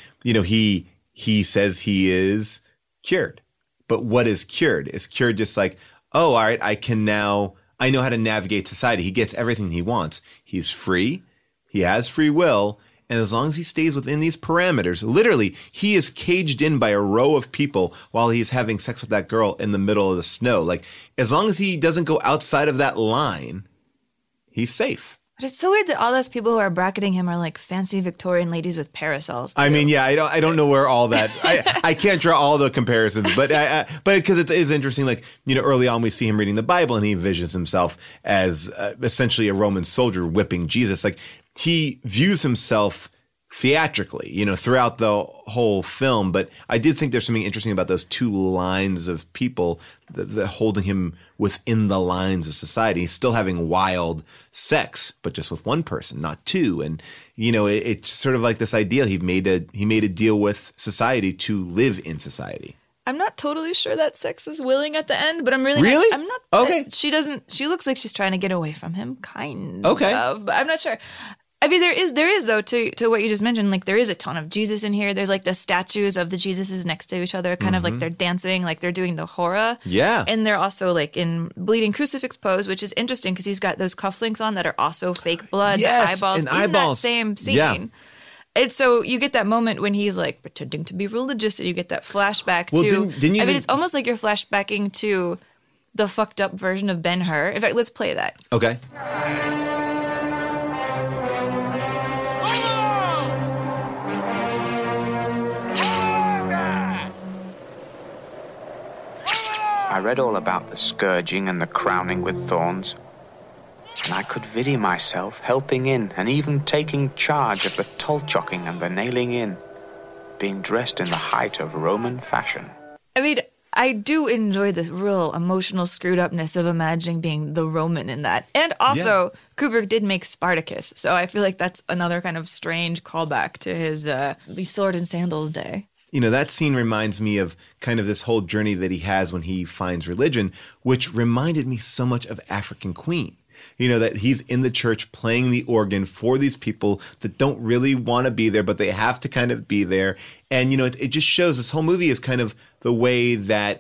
he says he is cured, but what is cured? Is cured just like, oh, all right, I know how to navigate society. He gets everything he wants. He's free. He has free will. And as long as he stays within these parameters, literally, he is caged in by a row of people while he's having sex with that girl in the middle of the snow. Like, as long as he doesn't go outside of that line, he's safe. But it's so weird that all those people who are bracketing him are like fancy Victorian ladies with parasols, too. I mean, yeah, I don't know where all that. I can't draw all the comparisons, but because it is interesting. Like, early on we see him reading the Bible and he envisions himself as essentially a Roman soldier whipping Jesus. Like, he views himself theatrically, throughout the whole film. But I did think there's something interesting about those two lines of people that holding him within the lines of society. He's still having wild sex, but just with one person, not two. And, it's sort of like this idea. He made a deal with society to live in society. I'm not totally sure that sex is willing at the end, but I'm really I'm not. Okay. She looks like she's trying to get away from him, kind okay. of, but I'm not sure. I mean, there is though, to what you just mentioned, like, there is a ton of Jesus in here. There's like the statues of the Jesuses next to each other, kind of like they're dancing, like they're doing the hora. Yeah. And they're also like in bleeding crucifix pose, which is interesting because he's got those cufflinks on that are also fake blood, yes, eyeballs and in eyeballs. that same scene. Yeah. And so you get that moment when he's like pretending to be religious, and you get that flashback to. Didn't you I mean, it's almost like you're flashbacking to the fucked up version of Ben-Hur. In fact, let's play that. Okay. I read all about the scourging and the crowning with thorns, and I could vidi myself helping in and even taking charge of the toll-chocking and the nailing in, being dressed in the height of Roman fashion. I mean, I do enjoy this real emotional screwed-upness of imagining being the Roman in that. And also, Kubrick did make Spartacus, so I feel like that's another kind of strange callback to his sword and sandals day. that scene reminds me of kind of this whole journey that he has when he finds religion, which reminded me so much of African Queen. That he's in the church playing the organ for these people that don't really want to be there, but they have to kind of be there. And, it just shows this whole movie is kind of the way that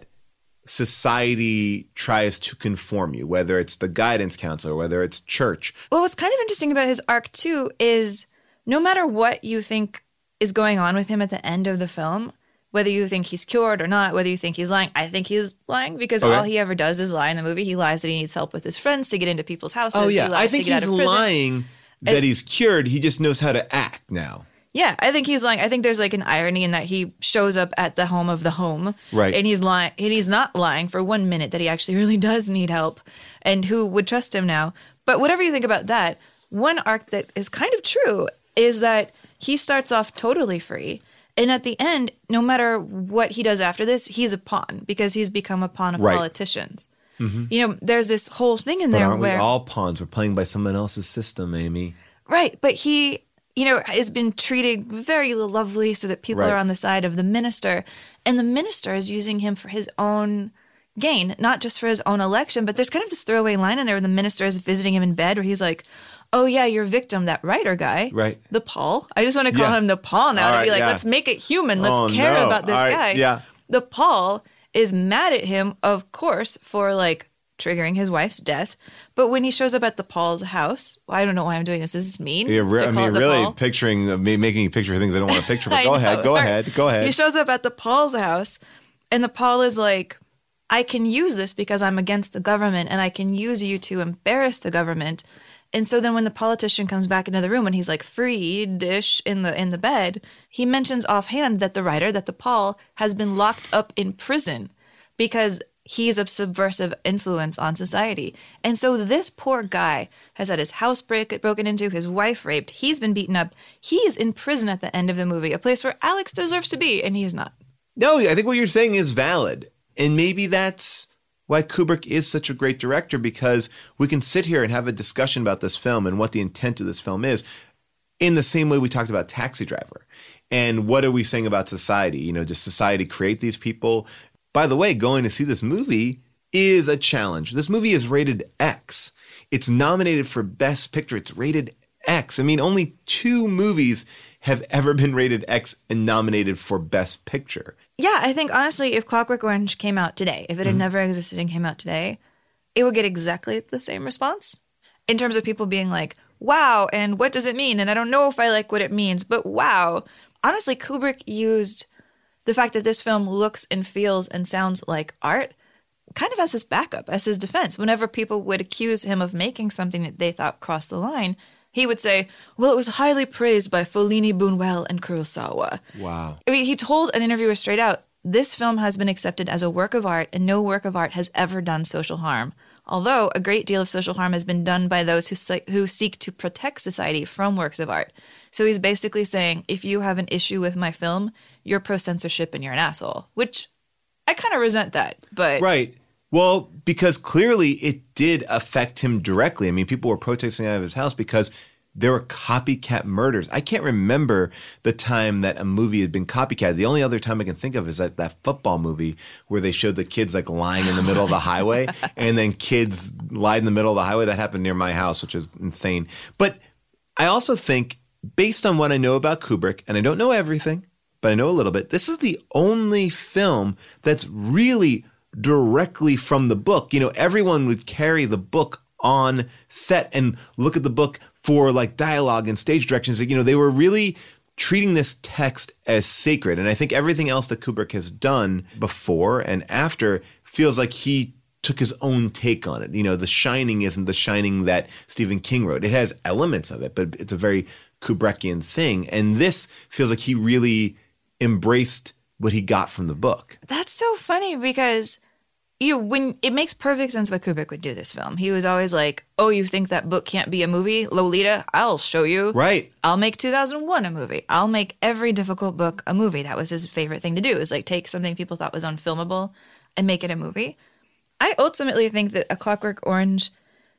society tries to conform you, whether it's the guidance counselor, whether it's church. Well, what's kind of interesting about his arc, too, is no matter what you think is going on with him at the end of the film, whether you think he's cured or not, whether you think he's lying, I think he's lying because all he ever does is lie in the movie. He lies that he needs help with his friends to get into people's houses. Oh, yeah. He lies I think to get he's out of prison. lying that he's cured. He just knows how to act now. Yeah, I think he's lying. I think there's like an irony in that he shows up at the home of the home. Right. And he's lying. And he's not lying for 1 minute that he actually really does need help. And who would trust him now? But whatever you think about that, one arc that is kind of true is that he starts off totally free. And at the end, no matter what he does after this, he's a pawn because he's become a pawn of politicians. Mm-hmm. There's this whole thing in there aren't where we all pawns? We're playing by someone else's system, Amy. Right. But he, has been treated very lovely so that people are on the side of the minister. And the minister is using him for his own gain, not just for his own election. But there's kind of this throwaway line in there where the minister is visiting him in bed where he's like, oh, yeah, your victim, that writer guy. Right. The Paul. I just want to call him the Paul now to be like, let's make it human. Let's care about this guy. Yeah. The Paul is mad at him, of course, for like triggering his wife's death. But when he shows up at the Paul's house, I don't know why I'm doing this. This is mean. Yeah, really Paul. Making you picture things I don't want to picture. But go ahead. He shows up at the Paul's house, and the Paul is like, I can use this because I'm against the government, and I can use you to embarrass the government. And so then when the politician comes back into the room and he's like freed-ish in the bed, he mentions offhand that the writer, that the Paul, has been locked up in prison because he's a subversive influence on society. And so this poor guy has had his house broken into, his wife raped, he's been beaten up. He is in prison at the end of the movie, a place where Alex deserves to be, and he is not. No, I think what you're saying is valid. And maybe that's why Kubrick is such a great director, because we can sit here and have a discussion about this film and what the intent of this film is in the same way we talked about Taxi Driver. And what are we saying about society? Does society create these people? By the way, going to see this movie is a challenge. This movie is rated X. It's nominated for Best Picture. It's rated X. I mean, only 2 movies have ever been rated X and nominated for Best Picture. Yeah, I think, honestly, if Clockwork Orange came out today, if it had never existed and came out today, it would get exactly the same response in terms of people being like, wow, and what does it mean? And I don't know if I like what it means, but wow. Honestly, Kubrick used the fact that this film looks and feels and sounds like art kind of as his backup, as his defense. Whenever people would accuse him of making something that they thought crossed the line, he would say, well, it was highly praised by Fellini, Buñuel, and Kurosawa. Wow. I mean, he told an interviewer straight out, this film has been accepted as a work of art, and no work of art has ever done social harm. Although a great deal of social harm has been done by those who seek to protect society from works of art. So he's basically saying, if you have an issue with my film, you're pro-censorship and you're an asshole, which I kind of resent that. But right. Well, because clearly it did affect him directly. I mean, people were protesting out of his house because there were copycat murders. I can't remember the time that a movie had been copycat. The only other time I can think of is that football movie where they showed the kids like lying in the middle of the highway and then kids lied in the middle of the highway. That happened near my house, which is insane. But I also think, based on what I know about Kubrick, and I don't know everything, but I know a little bit, this is the only film that's really directly from the book. Everyone would carry the book on set and look at the book for like dialogue and stage directions. They were really treating this text as sacred. And I think everything else that Kubrick has done before and after feels like he took his own take on it. The Shining isn't the Shining that Stephen King wrote. It has elements of it, but it's a very Kubrickian thing. And this feels like he really embraced what he got from the book. That's so funny because when it makes perfect sense why Kubrick would do this film. He was always like, oh, you think that book can't be a movie? Lolita, I'll show you. Right. I'll make 2001 a movie. I'll make every difficult book a movie. That was his favorite thing to do, is like take something people thought was unfilmable and make it a movie. I ultimately think that A Clockwork Orange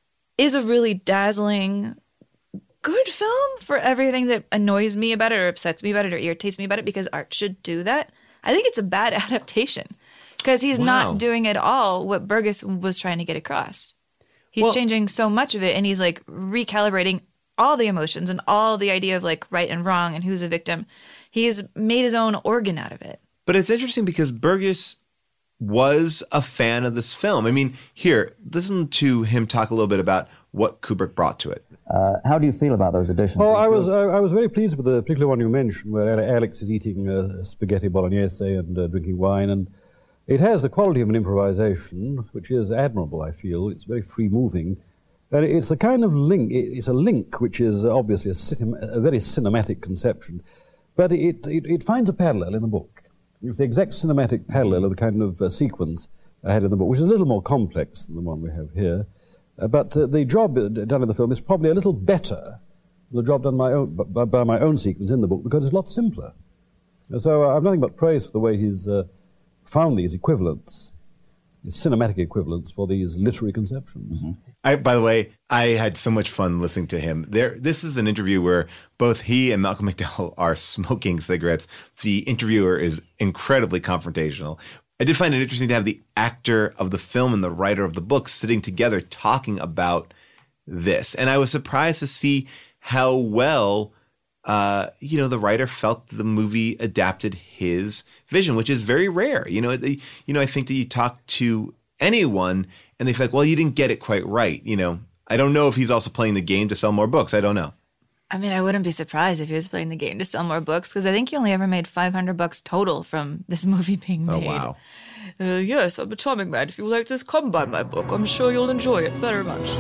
is a really dazzling, good film for everything that annoys me about it or upsets me about it or irritates me about it, because art should do that. I think it's a bad adaptation because he's not doing at all what Burgess was trying to get across. He's changing so much of it, and he's like recalibrating all the emotions and all the idea of like right and wrong and who's a victim. He's made his own organ out of it. But it's interesting because Burgess was a fan of this film. I mean, here, listen to him talk a little bit about what Kubrick brought to it. How do you feel about those additions? Well, I was very pleased with the particular one you mentioned, where Alex is eating spaghetti bolognese and drinking wine, and it has the quality of an improvisation, which is admirable, I feel. It's very free-moving. And it's the kind of link, it's a link which is obviously a very cinematic conception, but it finds a parallel in the book. It's the exact cinematic parallel of the kind of sequence I had in the book, which is a little more complex than the one we have here. But the job done in the film is probably a little better than the job done by my own sequence in the book, because it's a lot simpler. So I've nothing but praise for the way he's found these equivalents, these cinematic equivalents for these literary conceptions. Mm-hmm. By the way, I had so much fun listening to him. This is an interview where both he and Malcolm McDowell are smoking cigarettes. The interviewer is incredibly confrontational. I did find it interesting to have the actor of the film and the writer of the book sitting together talking about this. And I was surprised to see how well, the writer felt the movie adapted his vision, which is very rare. I think that you talk to anyone and they feel like, well, you didn't get it quite right. I don't know if he's also playing the game to sell more books. I don't know. I mean, I wouldn't be surprised if he was playing the game to sell more books, because I think he only ever made $500 total from this movie being made. Oh, wow. Yes, I'm a charming man. If you like this, come buy my book. I'm sure you'll enjoy it very much.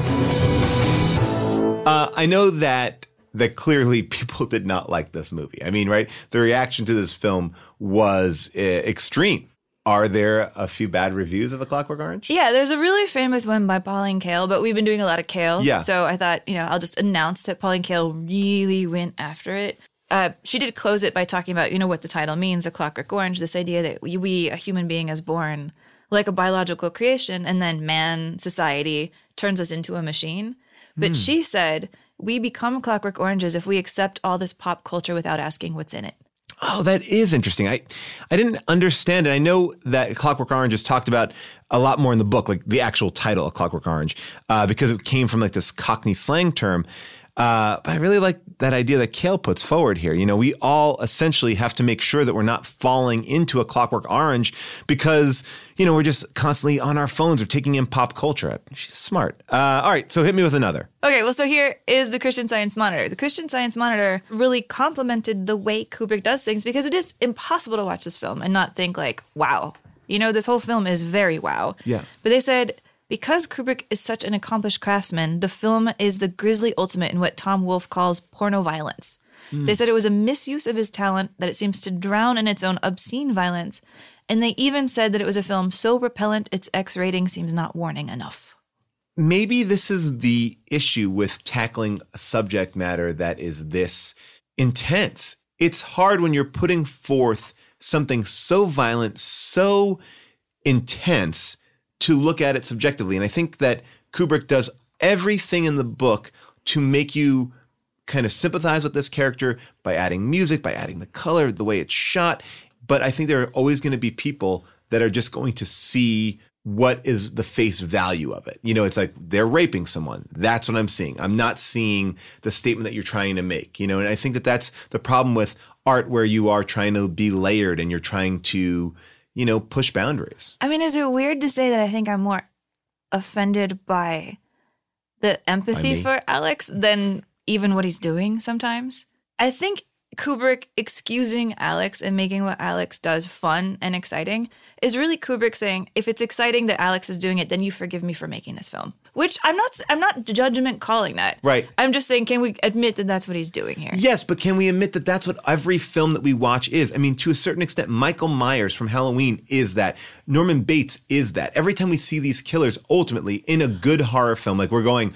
I know that clearly people did not like this movie. I mean, right? The reaction to this film was extreme. Are there a few bad reviews of A Clockwork Orange? Yeah, there's a really famous one by Pauline Kael, but we've been doing a lot of Kael. Yeah. So I thought, I'll just announce that Pauline Kael really went after it. She did close it by talking about, what the title means, A Clockwork Orange, this idea that we, a human being, is born like a biological creation, and then man, society, turns us into a machine. But she said, we become Clockwork Oranges if we accept all this pop culture without asking what's in it. Oh, that is interesting. I didn't understand it. I know that Clockwork Orange is talked about a lot more in the book, like the actual title of Clockwork Orange, because it came from like this Cockney slang term. But I really like that idea that Kael puts forward here. We all essentially have to make sure that we're not falling into a Clockwork Orange because, we're just constantly on our phones or taking in pop culture. She's smart. All right, so hit me with another. Okay, well, so here is the Christian Science Monitor. The Christian Science Monitor really complimented the way Kubrick does things, because it is impossible to watch this film and not think like, wow. This whole film is very wow. Yeah. But they said, because Kubrick is such an accomplished craftsman, the film is the grisly ultimate in what Tom Wolfe calls porno violence. They said it was a misuse of his talent, that it seems to drown in its own obscene violence. And they even said that it was a film so repellent its X rating seems not warning enough. Maybe this is the issue with tackling a subject matter that is this intense. It's hard when you're putting forth something so violent, so intense, to look at it subjectively. And I think that Kubrick does everything in the book to make you kind of sympathize with this character by adding music, by adding the color, the way it's shot. But I think there are always going to be people that are just going to see what is the face value of it. It's like they're raping someone. That's what I'm seeing. I'm not seeing the statement that you're trying to make, and I think that that's the problem with art, where you are trying to be layered and you're trying to, push boundaries. I mean, is it weird to say that I think I'm more offended by the empathy for Alex than even what he's doing sometimes? I think Kubrick excusing Alex and making what Alex does fun and exciting is really Kubrick saying, if it's exciting that Alex is doing it, then you forgive me for making this film. Which I'm not judgment calling that. Right. I'm just saying, can we admit that that's what he's doing here? Yes, but can we admit that that's what every film that we watch is? I mean, to a certain extent, Michael Myers from Halloween is that. Norman Bates is that. Every time we see these killers, ultimately, in a good horror film, like we're going,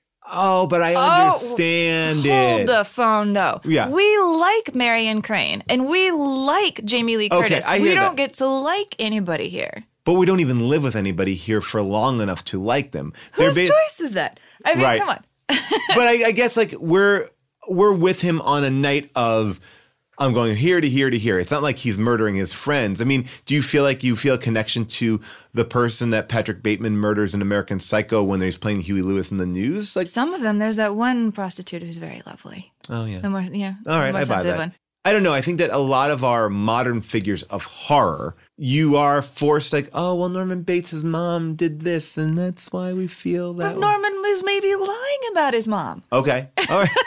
oh, but I understand it. Hold the phone, though. Yeah. We like Marion Crane, and we like Jamie Lee Curtis. I hear we don't that. get to like anybody here. But we don't even live with anybody here for long enough to like them. Whose choice is that? I mean, Right. come on. But I guess like we're with him on a night of I'm going here to here to here. It's not like he's murdering his friends. I mean, do you feel like you feel a connection to the person that Patrick Bateman murders in American Psycho when he's playing Huey Lewis in the news? Like some of them, there's that one prostitute who's very lovely. Oh, yeah. The more, all right, I buy that. One. I don't know. I think that a lot of our modern figures of horror, you are forced like, oh, well, Norman Bates' mom did this, and that's why we feel that. But Norman was maybe lying about his mom. Okay. All right.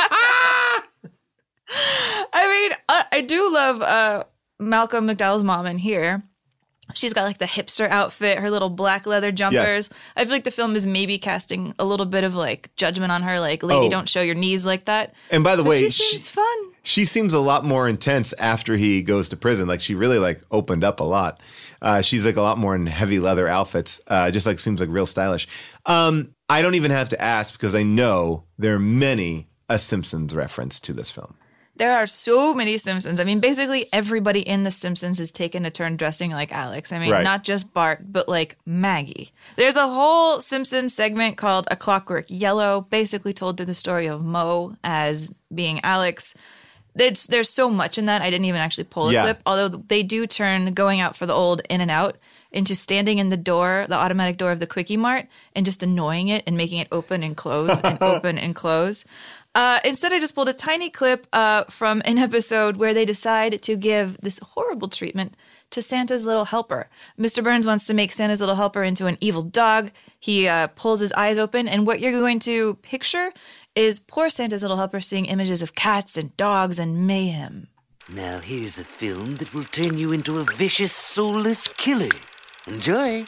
I mean, I do love Malcolm McDowell's mom in here. She's got like the hipster outfit, her little black leather jumpers. Yes. I feel like the film is maybe casting a little bit of like judgment on her, like, lady, don't show your knees like that. And by the way, she seems fun. She seems a lot more intense after he goes to prison. Like she really like opened up a lot. She's like a lot more in heavy leather outfits. Just like seems like real stylish. I don't even have to ask because I know there are many a Simpsons reference to this film. There are so many Simpsons. I mean, basically everybody in The Simpsons has taken a turn dressing like Alex. I mean, not just Bart, but like Maggie. There's a whole Simpsons segment called A Clockwork Yellow, basically told through the story of Moe as being Alex. There's so much in that. I didn't even actually pull a clip, although they do turn going out for the old In and Out into standing in the door, the automatic door of the Quickie Mart, and just annoying it and making it open and close and open and close. Instead, I just pulled a tiny clip from an episode where they decide to give this horrible treatment to Santa's little helper. Mr. Burns wants to make Santa's little helper into an evil dog. He pulls his eyes open, and what you're going to picture is poor Santa's little helper seeing images of cats and dogs and mayhem. Now here's a film that will turn you into a vicious, soulless killer. Enjoy.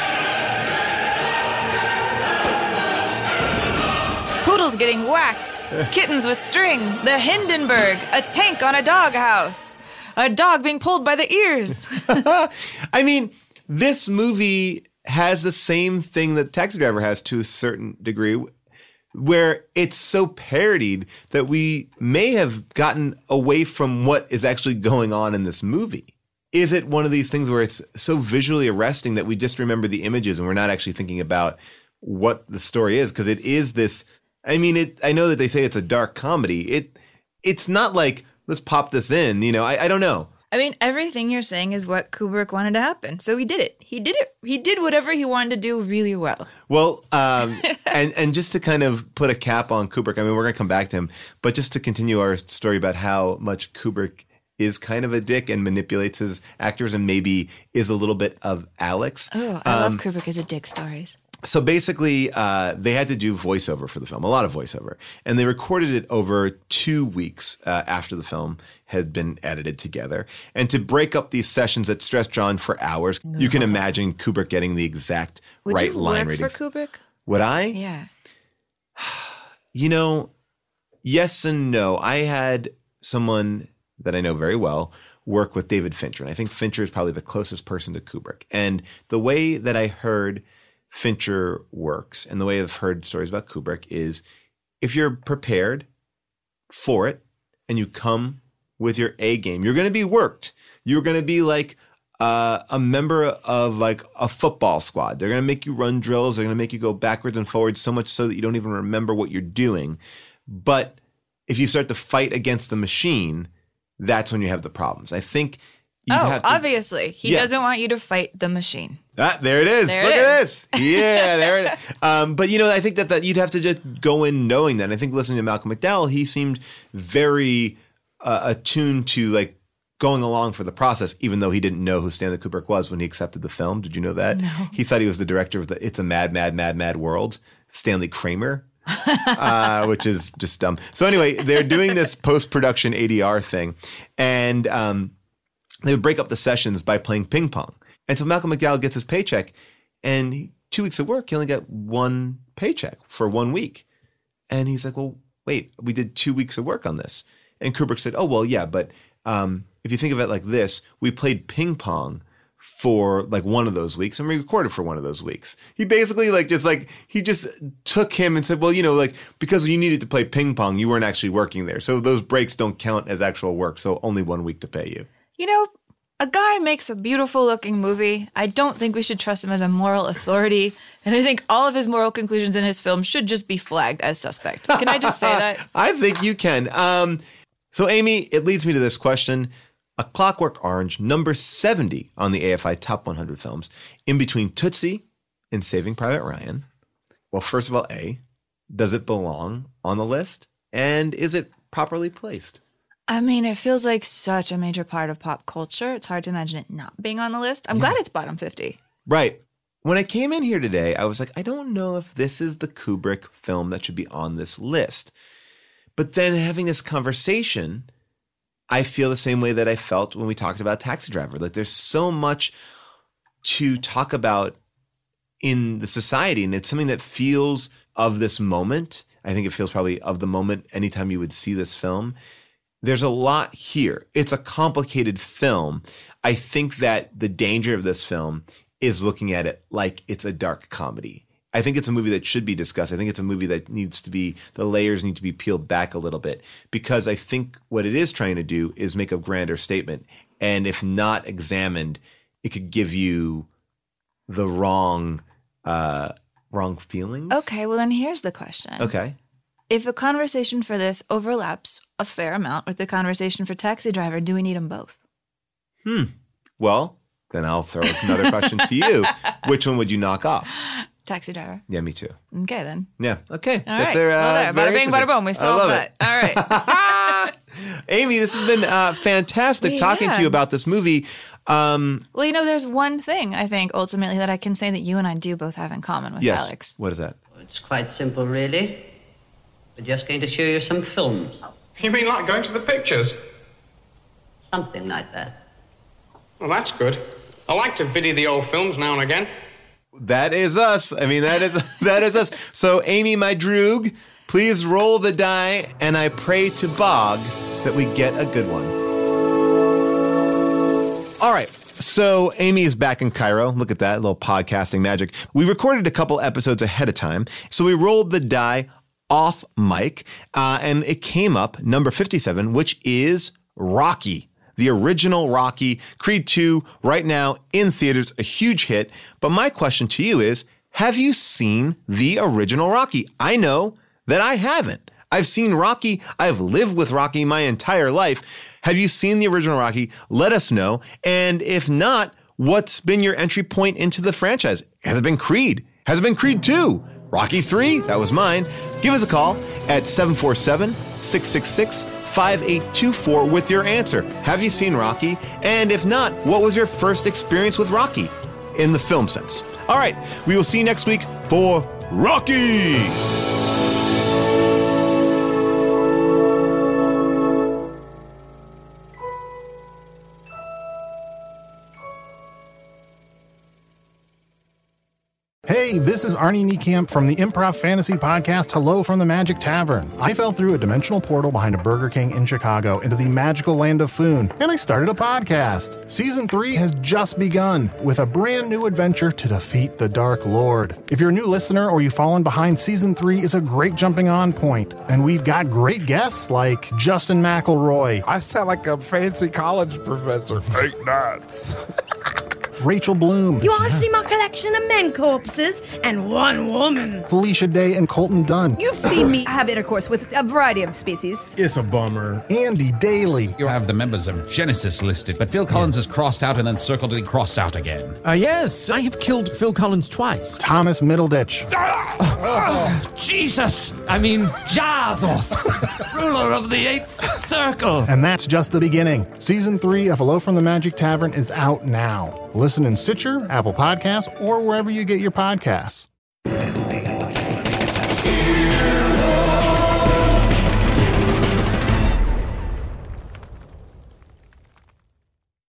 Poodles getting whacked, kittens with string, the Hindenburg, a tank on a doghouse, a dog being pulled by the ears. I mean, this movie has the same thing that Taxi Driver has to a certain degree, where it's so parodied that we may have gotten away from what is actually going on in this movie. Is it one of these things where it's so visually arresting that we just remember the images and we're not actually thinking about what the story is? Because it is this... I mean, I know that they say it's a dark comedy. It's not like, let's pop this in, I don't know. I mean, everything you're saying is what Kubrick wanted to happen. So he did it. He did whatever he wanted to do really well. Well, and just to kind of put a cap on Kubrick, I mean, we're going to come back to him, but just to continue our story about how much Kubrick is kind of a dick and manipulates his actors and maybe is a little bit of Alex. Oh, I love Kubrick as a dick stories. So basically, they had to do voiceover for the film, a lot of voiceover. And they recorded it over 2 weeks after the film had been edited together. And to break up these sessions that stretched on for hours, you can imagine Kubrick getting the exact right line ratings. Would you work for Kubrick? Would I? Yeah. Yes and no. I had someone that I know very well work with David Fincher. And I think Fincher is probably the closest person to Kubrick. And the way that I heard Fincher works and the way I've heard stories about Kubrick is if you're prepared for it and you come with your A game, you're going to be worked. You're going to be like a member of like a football squad. They're going to make you run drills. They're going to make you go backwards and forwards so much so that you don't even remember what you're doing. But if you start to fight against the machine, that's when you have the problems. I think obviously. He doesn't want you to fight the machine. There it is. Look at this. Yeah, there it is. But, I think that you'd have to just go in knowing that. And I think listening to Malcolm McDowell, he seemed very attuned to like going along for the process, even though he didn't know who Stanley Kubrick was when he accepted the film. Did you know that? No. He thought he was the director of the It's a Mad, Mad, Mad, Mad World, Stanley Kramer. Which is just dumb. So anyway, they're doing this post-production ADR thing. And they would break up the sessions by playing ping pong. And so Malcolm McDowell gets his paycheck, and 2 weeks of work, he only got one paycheck for 1 week. And he's like, well, wait, we did 2 weeks of work on this. And Kubrick said, oh, well, yeah, but if you think of it like this, we played ping pong for like one of those weeks and we recorded for one of those weeks. He basically he just took him and said, well, because you needed to play ping pong, you weren't actually working there. So those breaks don't count as actual work. So only 1 week to pay you. A guy makes a beautiful looking movie. I don't think we should trust him as a moral authority. And I think all of his moral conclusions in his film should just be flagged as suspect. Can I just say that? I think you can. So, Amy, it leads me to this question. A Clockwork Orange, number 70 on the AFI Top 100 Films, in between Tootsie and Saving Private Ryan. Well, first of all, A, does it belong on the list? And is it properly placed? I mean, it feels like such a major part of pop culture. It's hard to imagine it not being on the list. I'm glad it's bottom 50. Right. When I came in here today, I was like, I don't know if this is the Kubrick film that should be on this list. But then having this conversation, I feel the same way that I felt when we talked about Taxi Driver. Like there's so much to talk about in the society, and it's something that feels of this moment. I think it feels probably of the moment anytime you would see this film. There's a lot here. It's a complicated film. I think that the danger of this film is looking at it like it's a dark comedy. I think it's a movie that should be discussed. I think it's a movie that needs to be, the layers need to be peeled back a little bit, because I think what it is trying to do is make a grander statement. And if not examined, it could give you the wrong feelings. Okay, well then here's the question. Okay. If the conversation for this overlaps a fair amount with the conversation for Taxi Driver, do we need them both? Well, then I'll throw another question to you. Which one would you knock off? Taxi Driver. Yeah, me too. Okay, then. Yeah, okay. All right. Well, there. Bada bing, bada boom. We solved that. All right. Amy, this has been fantastic talking to you about this movie. Well, there's one thing I think ultimately that I can say that you and I do both have in common with Alex. What is that? It's quite simple, really. We're just going to show you some films. You mean like going to the pictures? Something like that. Well, that's good. I like to biddy the old films now and again. That is us. I mean, that is us. So, Amy, my droog, please roll the die, and I pray to Bog that we get a good one. All right. So Amy is back in Cairo. Look at that little podcasting magic. We recorded a couple episodes ahead of time. So we rolled the die off mic, and it came up number 57, which is Rocky, the original Rocky. Creed 2 right now in theaters, a huge hit. But my question to you is, have you seen the original Rocky? I know that I haven't. I've seen Rocky. I've lived with Rocky my entire life. Have you seen the original Rocky? Let us know. And if not, what's been your entry point into the franchise? Has it been Creed? Has it been Creed 2? Rocky 3? That was mine. Give us a call at 747-666-5824 with your answer. Have you seen Rocky? And if not, what was your first experience with Rocky in the film sense? All right, we will see you next week for Rocky! Hey, this is Arnie Niekamp from the Improv Fantasy Podcast, Hello from the Magic Tavern. I fell through a dimensional portal behind a Burger King in Chicago into the magical land of Foon, and I started a podcast. Season 3 has just begun with a brand new adventure to defeat the Dark Lord. If you're a new listener or you've fallen behind, Season 3 is a great jumping on point, and we've got great guests like Justin McElroy. I sound like a fancy college professor. 8 nuts. Rachel Bloom. You want to see my collection of men corpses and one woman? Felicia Day and Colton Dunn. You've seen me have intercourse with a variety of species. It's a bummer. Andy Daly. You have the members of Genesis listed, but Phil Collins is crossed out and then circled and crossed out again. Yes, I have killed Phil Collins twice. Thomas Middleditch. Jesus! I mean, Jesus! Ruler of the 8th Circle. And that's just the beginning. Season 3 of Hello from the Magic Tavern is out now. Listen in Stitcher, Apple Podcasts, or wherever you get your podcasts.